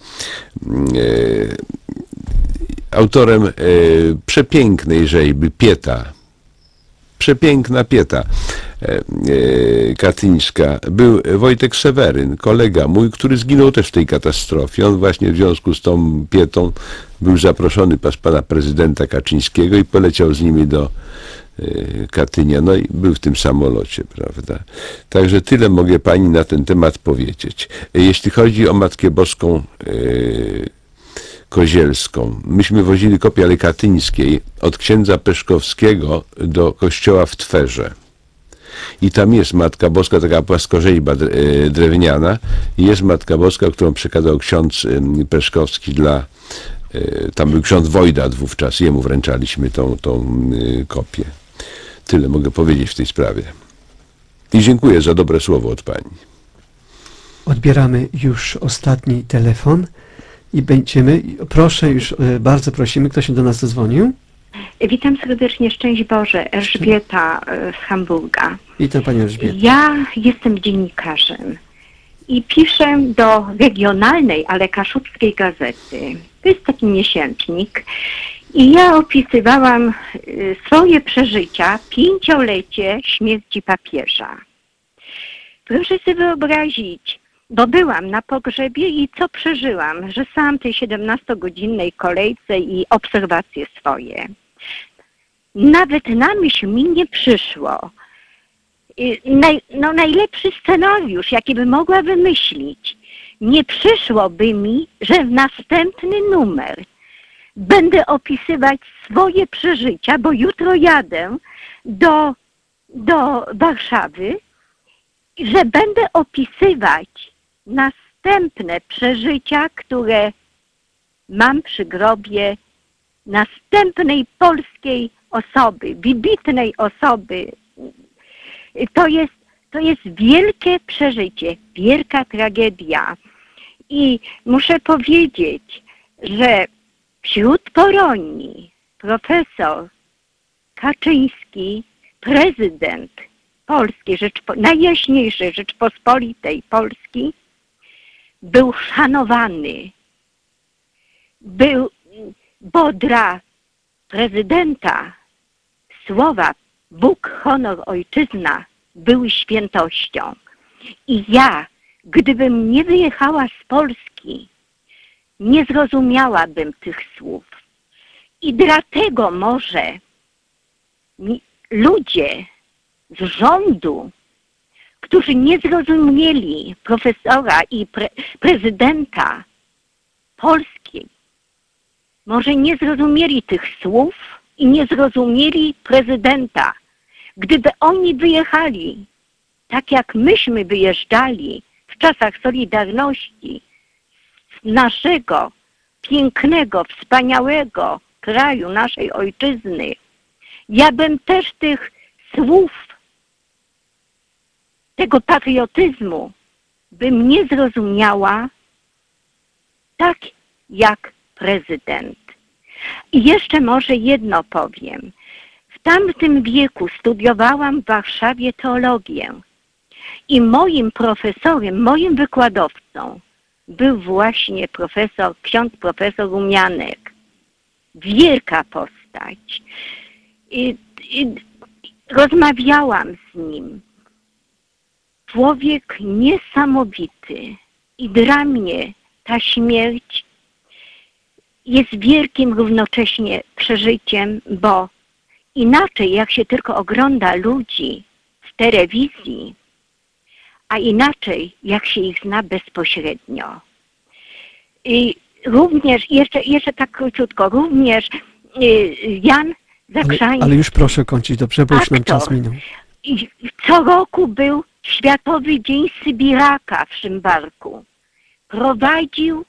Autorem przepięknej rzeźby Pieta. Przepiękna Pieta katyńska był Wojtek Seweryn, kolega mój, który zginął też w tej katastrofie. On właśnie w związku z tą Pietą był zaproszony przez pana prezydenta Kaczyńskiego i poleciał z nimi do Katynia. No i był w tym samolocie, prawda. Także tyle mogę pani na ten temat powiedzieć. Jeśli chodzi o Matkę Boską Kozielską. Myśmy wozili kopię katyńskiej od księdza Peszkowskiego do kościoła w Twerze. I tam jest Matka Boska, taka płaskorzeźba drewniana. I jest Matka Boska, którą przekazał ksiądz Peszkowski dla... Tam był ksiądz Wojda wówczas. Jemu wręczaliśmy tą kopię. Tyle mogę powiedzieć w tej sprawie. I dziękuję za dobre słowo od pani. Odbieramy już ostatni telefon. I będziemy, proszę, już bardzo prosimy, kto się do nas zadzwonił. Witam serdecznie, szczęść Boże, Elżbieta z Hamburga. Witam Pani Elżbieta. Ja jestem dziennikarzem i piszę do regionalnej, ale kaszubskiej gazety. To jest taki miesięcznik i ja opisywałam swoje przeżycia, 5-lecie śmierci papieża. Proszę sobie wyobrazić, bo byłam na pogrzebie i co przeżyłam, że sam tej 17-godzinnej kolejce i obserwacje swoje. Nawet na myśl mi nie przyszło. Najlepszy scenariusz, jaki bym mogła wymyślić, nie przyszłoby mi, że w następny numer będę opisywać swoje przeżycia, bo jutro jadę do Warszawy, że będę opisywać następne przeżycia, które mam przy grobie następnej polskiej osoby, wybitnej osoby. To jest wielkie przeżycie, wielka tragedia. I muszę powiedzieć, że wśród poronni profesor Kaczyński, prezydent Polski, najjaśniejszej Rzeczpospolitej Polski, był szanowany. Bo dla prezydenta słowa Bóg, honor, ojczyzna były świętością. I ja, gdybym nie wyjechała z Polski, nie zrozumiałabym tych słów. I dlatego może ludzie z rządu, którzy nie zrozumieli profesora i prezydenta Polski, może nie zrozumieli tych słów i nie zrozumieli prezydenta. Gdyby oni wyjechali, tak jak myśmy wyjeżdżali w czasach Solidarności, z naszego pięknego, wspaniałego kraju, naszej ojczyzny, ja bym też tych słów, tego patriotyzmu bym nie zrozumiała tak jak prezydent. I jeszcze może jedno powiem. W tamtym wieku studiowałam w Warszawie teologię i moim profesorem, moim wykładowcą był właśnie ksiądz profesor Rumianek. Wielka postać. I rozmawiałam z nim. Człowiek niesamowity. I dla mnie ta śmierć jest wielkim równocześnie przeżyciem, bo inaczej jak się tylko ogląda ludzi w telewizji, a inaczej jak się ich zna bezpośrednio. I również, jeszcze tak króciutko, również Jan Zakrzański. Ale już proszę kończyć, dobrze, bo już nam czas minął. I co roku był Światowy Dzień Sybiraka w Szymbarku. Prowadził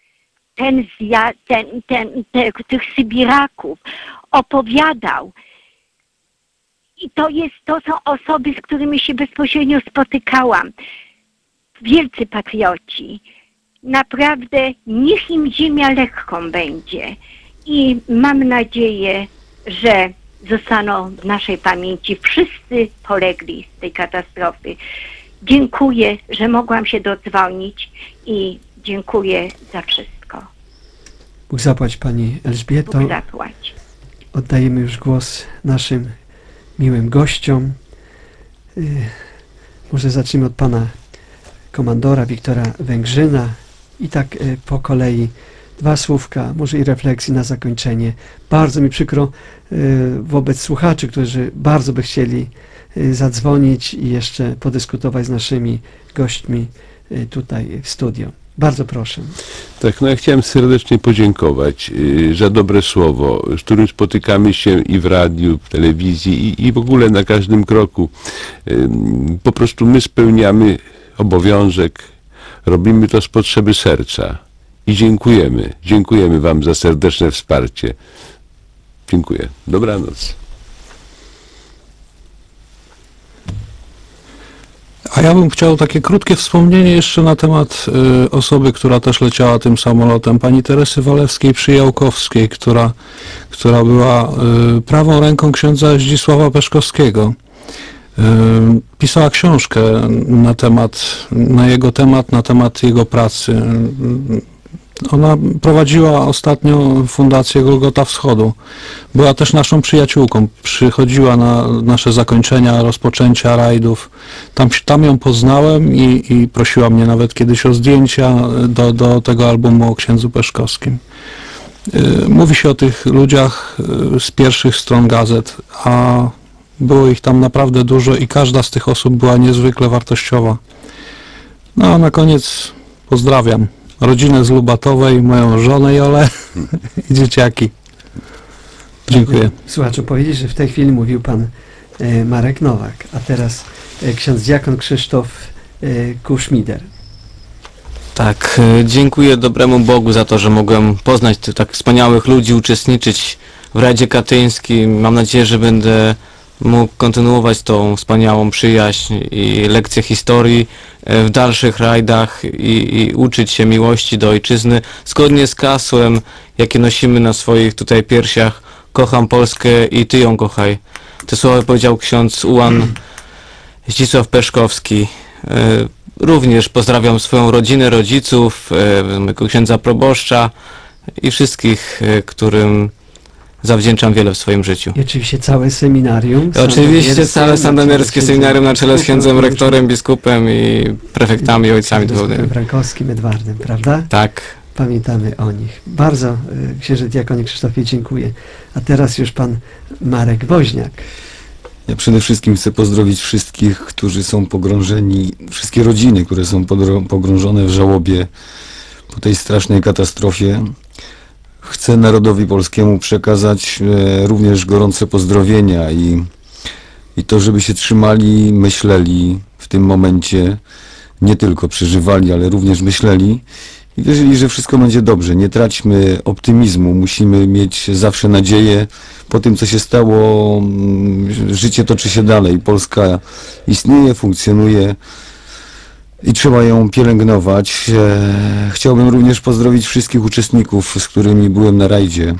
tych Sybiraków, opowiadał. I to są osoby, z którymi się bezpośrednio spotykałam. Wielcy patrioci. Naprawdę niech im ziemia lekką będzie. I mam nadzieję, że zostaną w naszej pamięci wszyscy polegli z tej katastrofy. Dziękuję, że mogłam się dodzwonić i dziękuję za wszystko. Bóg zapłać Pani Elżbieto. Bóg zapłać. Oddajemy już głos naszym miłym gościom. Może zacznijmy od Pana komandora Wiktora Węgrzyna i tak po kolei 2 słówka, może i refleksji na zakończenie. Bardzo mi przykro wobec słuchaczy, którzy bardzo by chcieli zadzwonić i jeszcze podyskutować z naszymi gośćmi tutaj w studio. Bardzo proszę. Tak, no ja chciałem serdecznie podziękować za dobre słowo, z którym spotykamy się i w radiu, w telewizji i w ogóle na każdym kroku. Po prostu my spełniamy obowiązek, robimy to z potrzeby serca i dziękujemy. Dziękujemy Wam za serdeczne wsparcie. Dziękuję. Dobranoc. A ja bym chciał takie krótkie wspomnienie jeszcze na temat osoby, która też leciała tym samolotem, pani Teresy Walewskiej-Przyjałkowskiej, która była prawą ręką księdza Zdzisława Peszkowskiego. Pisała książkę na temat jego pracy. Ona prowadziła ostatnio Fundację Golgota Wschodu. Była też naszą przyjaciółką. Przychodziła na nasze zakończenia, rozpoczęcia rajdów. Tam ją poznałem i prosiła mnie nawet kiedyś o zdjęcia do tego albumu o księdzu Peszkowskim. Mówi się o tych ludziach z pierwszych stron gazet, a było ich tam naprawdę dużo i każda z tych osób była niezwykle wartościowa. No a na koniec pozdrawiam rodzinę z Lubatowej, moją żonę Jolę i dzieciaki. Dziękuję. Słuchaczu, powiedzieć, że w tej chwili mówił Pan Marek Nowak, a teraz ksiądz diakon Krzysztof Kuszmider. Tak, dziękuję dobremu Bogu za to, że mogłem poznać tak wspaniałych ludzi, uczestniczyć w Rajdzie Katyńskim. Mam nadzieję, że będę mógł kontynuować tą wspaniałą przyjaźń i lekcje historii w dalszych rajdach i uczyć się miłości do ojczyzny zgodnie z hasłem, jakie nosimy na swoich tutaj piersiach: kocham Polskę i Ty ją kochaj. Te słowa powiedział ksiądz ułan Zdzisław Peszkowski. Również pozdrawiam swoją rodzinę, rodziców, mojego księdza proboszcza i wszystkich, którym zawdzięczam wiele w swoim życiu. I oczywiście całe seminarium. Oczywiście całe sandomierskie seminarium na czele z księdzem rektorem, biskupem i prefektami, ojcami duchownymi. Frankowskim, Edwardem, prawda? Tak. Pamiętamy o nich. Bardzo księże diakonie Krzysztofie dziękuję. A teraz już pan Marek Woźniak. Ja przede wszystkim chcę pozdrowić wszystkich, którzy są pogrążeni, wszystkie rodziny, które są pogrążone w żałobie po tej strasznej katastrofie. Chcę narodowi polskiemu przekazać również gorące pozdrowienia i to, żeby się trzymali, myśleli w tym momencie, nie tylko przeżywali, ale również myśleli i wierzyli, że wszystko będzie dobrze. Nie traćmy optymizmu, musimy mieć zawsze nadzieję. Po tym, co się stało, życie toczy się dalej. Polska istnieje, funkcjonuje i trzeba ją pielęgnować. Chciałbym również pozdrowić wszystkich uczestników, z którymi byłem na rajdzie.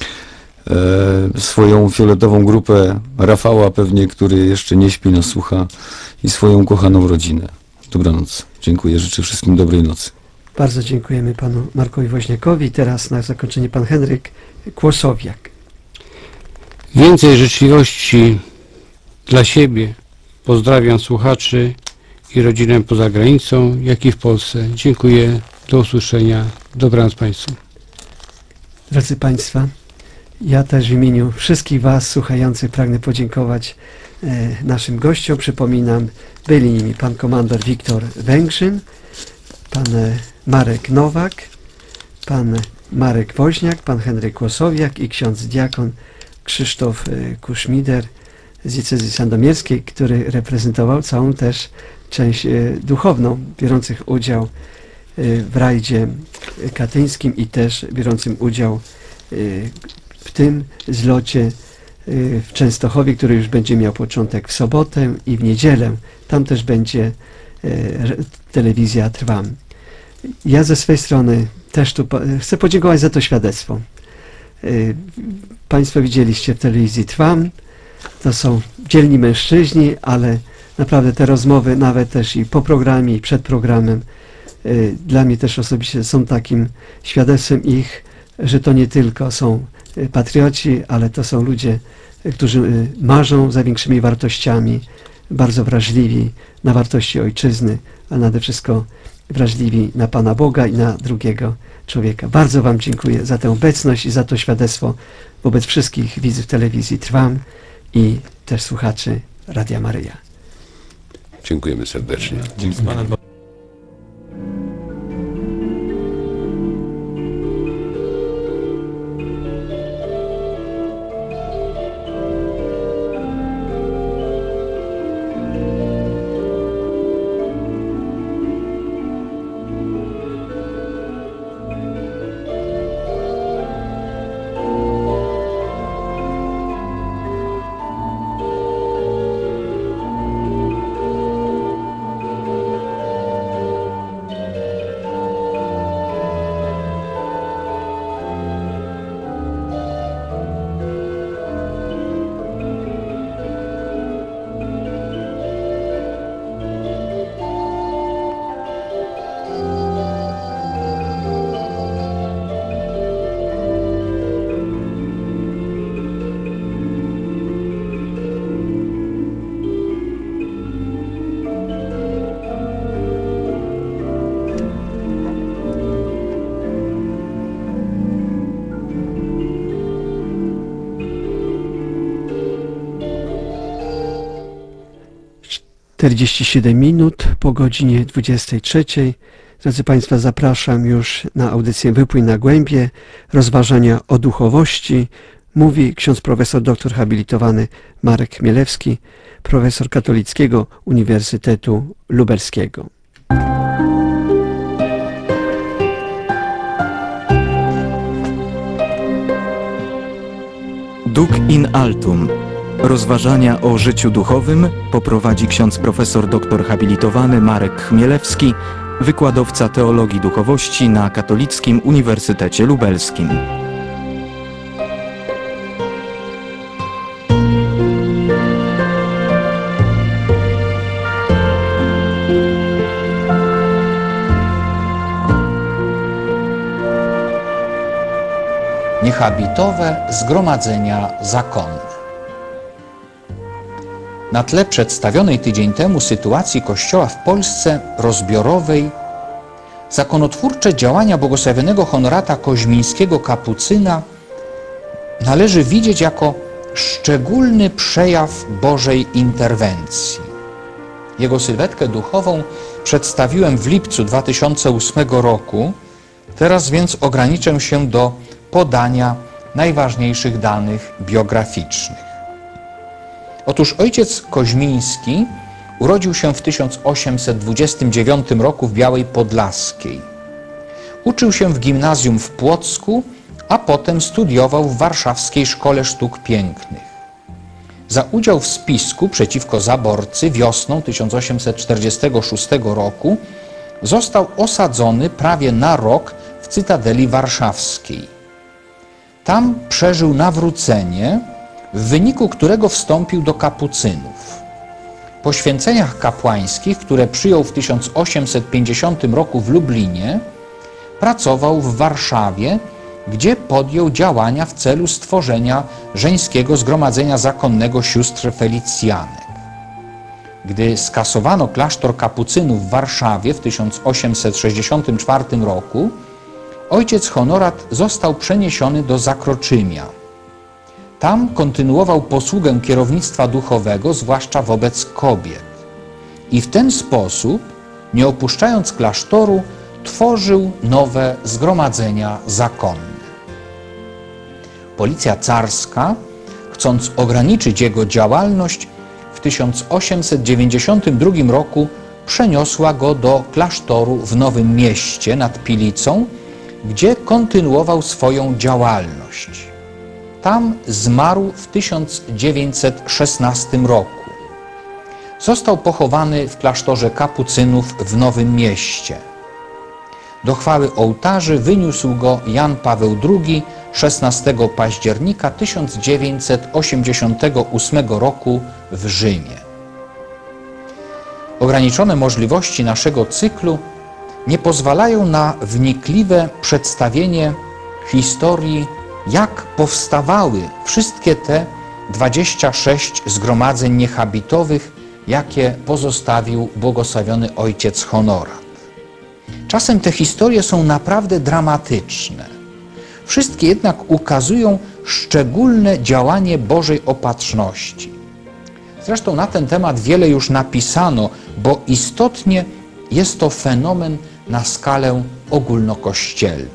Swoją fioletową grupę, Rafała pewnie, który jeszcze nie śpi, nas słucha, i swoją kochaną rodzinę. Dobranoc. Dziękuję, życzę wszystkim dobrej nocy. Bardzo dziękujemy panu Markowi Woźniakowi. Teraz na zakończenie pan Henryk Kłosowiak. Więcej życzliwości dla siebie. Pozdrawiam słuchaczy i rodzinę poza granicą, jak i w Polsce. Dziękuję. Do usłyszenia. Dobranoc państwu. Drodzy państwa, ja też w imieniu wszystkich was słuchających pragnę podziękować naszym gościom. Przypominam, byli nimi pan komandor Wiktor Węgrzyn, pan Marek Nowak, pan Marek Woźniak, pan Henryk Kłosowiak i ksiądz diakon Krzysztof Kuszmider z diecezji sandomierskiej, który reprezentował całą też część duchowną, biorących udział w rajdzie katyńskim i też biorącym udział w tym zlocie w Częstochowie, który już będzie miał początek w sobotę i w niedzielę. Tam też będzie telewizja Trwam. Ja ze swej strony też tu chcę podziękować za to świadectwo. Państwo widzieliście w telewizji Trwam, to są dzielni mężczyźni, ale naprawdę te rozmowy nawet też i po programie, i przed programem dla mnie też osobiście są takim świadectwem ich, że to nie tylko są patrioci, ale to są ludzie, którzy marzą za większymi wartościami, bardzo wrażliwi na wartości ojczyzny, a nade wszystko wrażliwi na Pana Boga i na drugiego człowieka. Bardzo wam dziękuję za tę obecność i za to świadectwo wobec wszystkich widzów telewizji Trwam i też słuchaczy Radia Maryja. Dziękujemy serdecznie. Dziękuję. Minut po godzinie 23. Drodzy Państwo, zapraszam już na audycję Wypłyń na głębie, rozważania o duchowości. Mówi ksiądz profesor doktor habilitowany Marek Chmielewski, profesor Katolickiego Uniwersytetu Lubelskiego. Duc in altum. Rozważania o życiu duchowym poprowadzi ksiądz profesor doktor habilitowany Marek Chmielewski, wykładowca teologii duchowości na Katolickim Uniwersytecie Lubelskim. Niehabitowe zgromadzenia zakonne. Na tle przedstawionej tydzień temu sytuacji Kościoła w Polsce rozbiorowej, zakonotwórcze działania błogosławionego Honorata Koźmińskiego Kapucyna należy widzieć jako szczególny przejaw Bożej interwencji. Jego sylwetkę duchową przedstawiłem w lipcu 2008 roku, teraz więc ograniczę się do podania najważniejszych danych biograficznych. Otóż ojciec Koźmiński urodził się w 1829 roku w Białej Podlaskiej. Uczył się w gimnazjum w Płocku, a potem studiował w Warszawskiej Szkole Sztuk Pięknych. Za udział w spisku przeciwko zaborcy wiosną 1846 roku został osadzony prawie na rok w Cytadeli Warszawskiej. Tam przeżył nawrócenie, w wyniku którego wstąpił do kapucynów. Po święceniach kapłańskich, które przyjął w 1850 roku w Lublinie, pracował w Warszawie, gdzie podjął działania w celu stworzenia żeńskiego zgromadzenia zakonnego sióstr Felicjanek. Gdy skasowano klasztor kapucynów w Warszawie w 1864 roku, ojciec Honorat został przeniesiony do Zakroczymia. Tam kontynuował posługę kierownictwa duchowego, zwłaszcza wobec kobiet. I w ten sposób, nie opuszczając klasztoru, tworzył nowe zgromadzenia zakonne. Policja carska, chcąc ograniczyć jego działalność, w 1892 roku przeniosła go do klasztoru w Nowym Mieście nad Pilicą, gdzie kontynuował swoją działalność. Tam zmarł w 1916 roku. Został pochowany w klasztorze kapucynów w Nowym Mieście. Do chwały ołtarzy wyniósł go Jan Paweł II 16 października 1988 roku w Rzymie. Ograniczone możliwości naszego cyklu nie pozwalają na wnikliwe przedstawienie historii, jak powstawały wszystkie te 26 zgromadzeń niehabitowych, jakie pozostawił błogosławiony ojciec Honorat. Czasem te historie są naprawdę dramatyczne. Wszystkie jednak ukazują szczególne działanie Bożej opatrzności. Zresztą na ten temat wiele już napisano, bo istotnie jest to fenomen na skalę ogólnokościelną.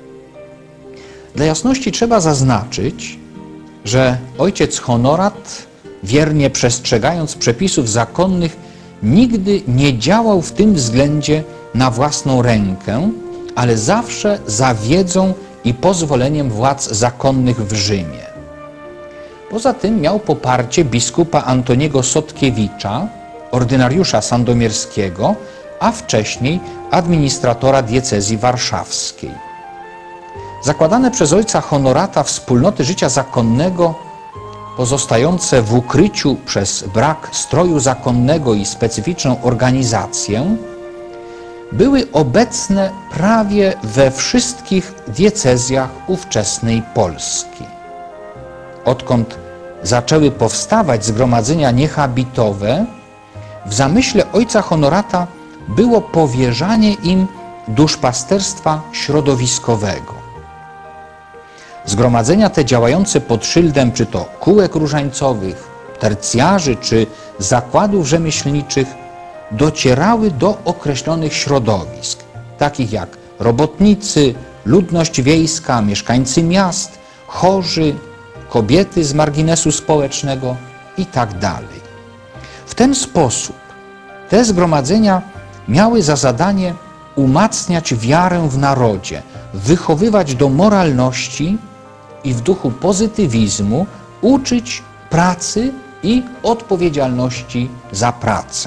Dla jasności trzeba zaznaczyć, że ojciec Honorat, wiernie przestrzegając przepisów zakonnych, nigdy nie działał w tym względzie na własną rękę, ale zawsze za wiedzą i pozwoleniem władz zakonnych w Rzymie. Poza tym miał poparcie biskupa Antoniego Sotkiewicza, ordynariusza sandomierskiego, a wcześniej administratora diecezji warszawskiej. Zakładane przez ojca Honorata wspólnoty życia zakonnego, pozostające w ukryciu przez brak stroju zakonnego i specyficzną organizację, były obecne prawie we wszystkich diecezjach ówczesnej Polski. Odkąd zaczęły powstawać zgromadzenia niehabitowe, w zamyśle ojca Honorata było powierzanie im duszpasterstwa środowiskowego. Zgromadzenia te działające pod szyldem czy to kółek różańcowych, tercjarzy czy zakładów rzemieślniczych docierały do określonych środowisk, takich jak robotnicy, ludność wiejska, mieszkańcy miast, chorzy, kobiety z marginesu społecznego itd. W ten sposób te zgromadzenia miały za zadanie umacniać wiarę w narodzie, wychowywać do moralności i w duchu pozytywizmu uczyć pracy i odpowiedzialności za pracę.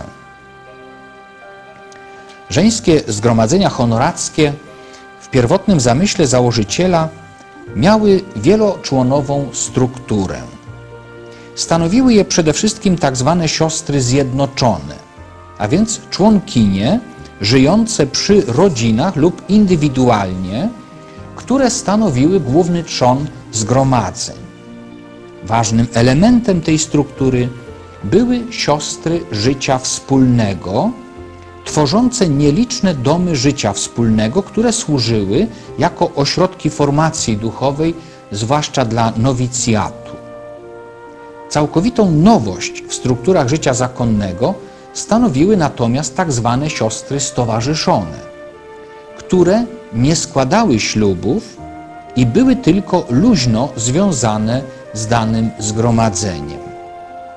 Żeńskie zgromadzenia honorackie w pierwotnym zamyśle założyciela miały wieloczłonową strukturę. Stanowiły je przede wszystkim tak zwane siostry zjednoczone, a więc członkinie żyjące przy rodzinach lub indywidualnie, które stanowiły główny trzon zgromadzeń. Ważnym elementem tej struktury były siostry życia wspólnego, tworzące nieliczne domy życia wspólnego, które służyły jako ośrodki formacji duchowej, zwłaszcza dla nowicjatu. Całkowitą nowość w strukturach życia zakonnego stanowiły natomiast tak zwane siostry stowarzyszone, które nie składały ślubów i były tylko luźno związane z danym zgromadzeniem.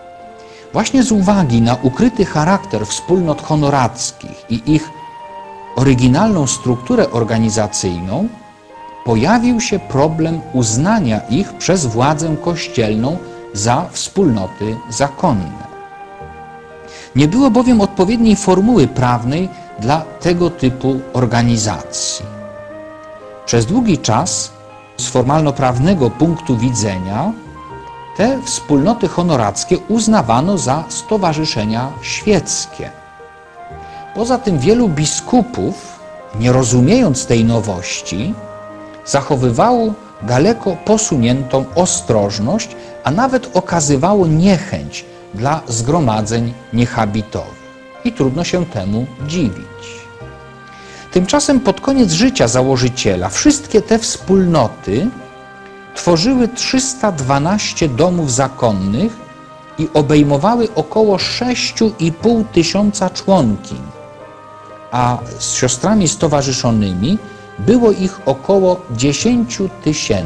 Właśnie z uwagi na ukryty charakter wspólnot honorackich i ich oryginalną strukturę organizacyjną, pojawił się problem uznania ich przez władzę kościelną za wspólnoty zakonne. Nie było bowiem odpowiedniej formuły prawnej dla tego typu organizacji. Przez długi czas z formalno-prawnego punktu widzenia te wspólnoty honorackie uznawano za stowarzyszenia świeckie. Poza tym wielu biskupów, nie rozumiejąc tej nowości, zachowywało daleko posuniętą ostrożność, a nawet okazywało niechęć dla zgromadzeń niehabitowych. I trudno się temu dziwić. Tymczasem pod koniec życia założyciela wszystkie te wspólnoty tworzyły 312 domów zakonnych i obejmowały około 6,5 tysiąca członkiń, a z siostrami stowarzyszonymi było ich około 10 000.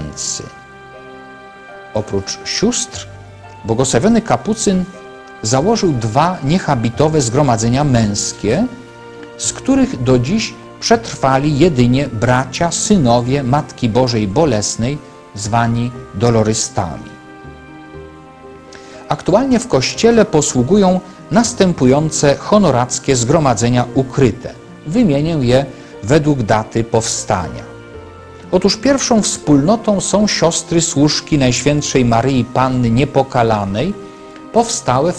Oprócz sióstr, błogosławiony kapucyn założył 2 niehabitowe zgromadzenia męskie, z których do dziś przetrwali jedynie bracia, synowie Matki Bożej Bolesnej, zwani dolorystami. Aktualnie w Kościele posługują następujące honorackie zgromadzenia ukryte. Wymienię je według daty powstania. Otóż pierwszą wspólnotą są siostry służki Najświętszej Maryi Panny Niepokalanej, powstałe w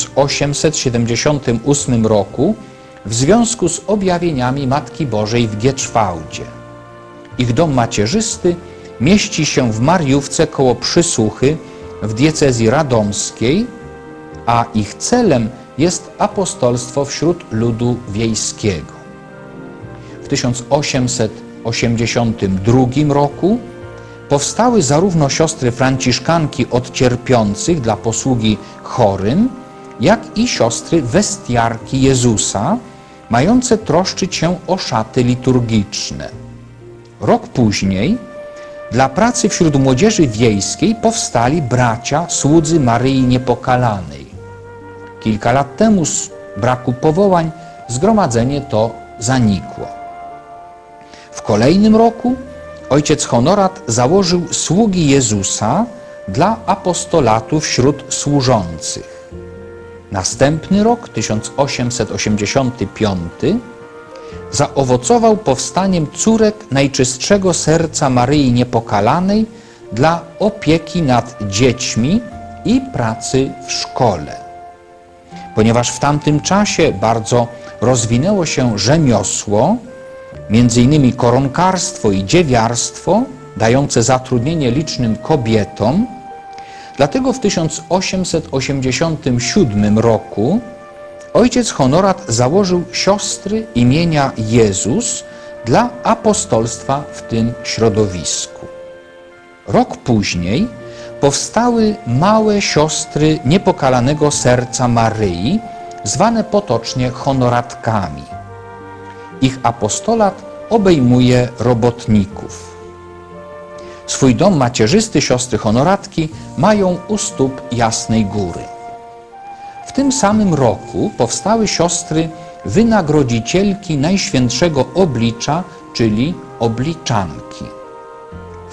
1878 roku w związku z objawieniami Matki Bożej w Gieczwałdzie. Ich dom macierzysty mieści się w Mariówce koło Przysuchy w diecezji radomskiej, a ich celem jest apostolstwo wśród ludu wiejskiego. W 1882 roku powstały zarówno siostry franciszkanki od cierpiących dla posługi chorym, jak i siostry westiarki Jezusa, mające troszczyć się o szaty liturgiczne. Rok później dla pracy wśród młodzieży wiejskiej powstali bracia słudzy Maryi Niepokalanej. Kilka lat temu z braku powołań zgromadzenie to zanikło. W kolejnym roku ojciec Honorat założył sługi Jezusa dla apostolatu wśród służących. Następny rok, 1885, zaowocował powstaniem córek Najczystszego Serca Maryi Niepokalanej dla opieki nad dziećmi i pracy w szkole. Ponieważ w tamtym czasie bardzo rozwinęło się rzemiosło, między innymi koronkarstwo i dziewiarstwo, dające zatrudnienie licznym kobietom, dlatego w 1887 roku ojciec Honorat założył siostry imienia Jezus dla apostolstwa w tym środowisku. Rok później powstały małe siostry Niepokalanego Serca Maryi, zwane potocznie honoratkami. Ich apostolat obejmuje robotników. Swój dom macierzysty siostry honoratki mają u stóp Jasnej Góry. W tym samym roku powstały siostry wynagrodzicielki Najświętszego Oblicza, czyli obliczanki. W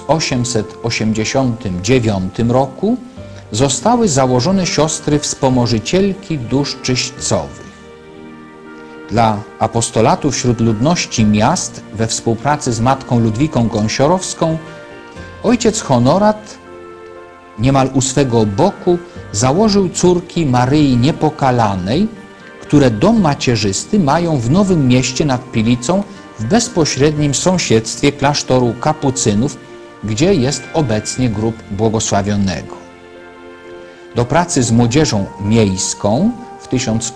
1889 roku zostały założone siostry wspomożycielki dusz czyśćcowych. Dla apostolatu wśród ludności miast we współpracy z matką Ludwiką Gąsiorowską ojciec Honorat niemal u swego boku założył córki Maryi Niepokalanej, które dom macierzysty mają w Nowym Mieście nad Pilicą w bezpośrednim sąsiedztwie klasztoru kapucynów, gdzie jest obecnie grób błogosławionego. Do pracy z młodzieżą miejską w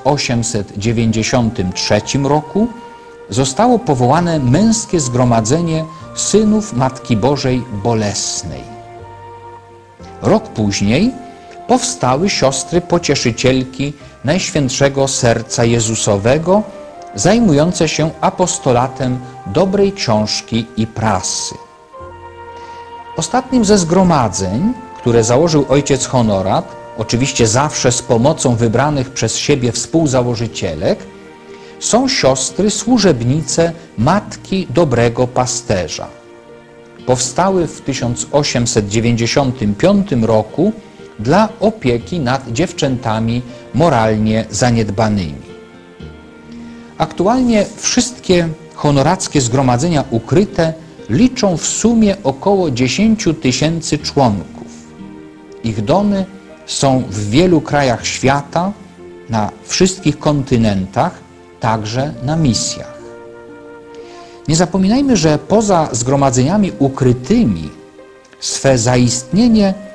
1893 roku zostało powołane męskie zgromadzenie synów Matki Bożej Bolesnej. Rok później powstały siostry pocieszycielki Najświętszego Serca Jezusowego, zajmujące się apostolatem dobrej książki i prasy. Ostatnim ze zgromadzeń, które założył ojciec Honorat, oczywiście zawsze z pomocą wybranych przez siebie współzałożycielek, są siostry służebnice Matki Dobrego Pasterza. Powstały w 1895 roku dla opieki nad dziewczętami moralnie zaniedbanymi. Aktualnie wszystkie honorackie zgromadzenia ukryte liczą w sumie około 10 000 członków. Ich domy są w wielu krajach świata, na wszystkich kontynentach, także na misjach. Nie zapominajmy, że poza zgromadzeniami ukrytymi swe zaistnienie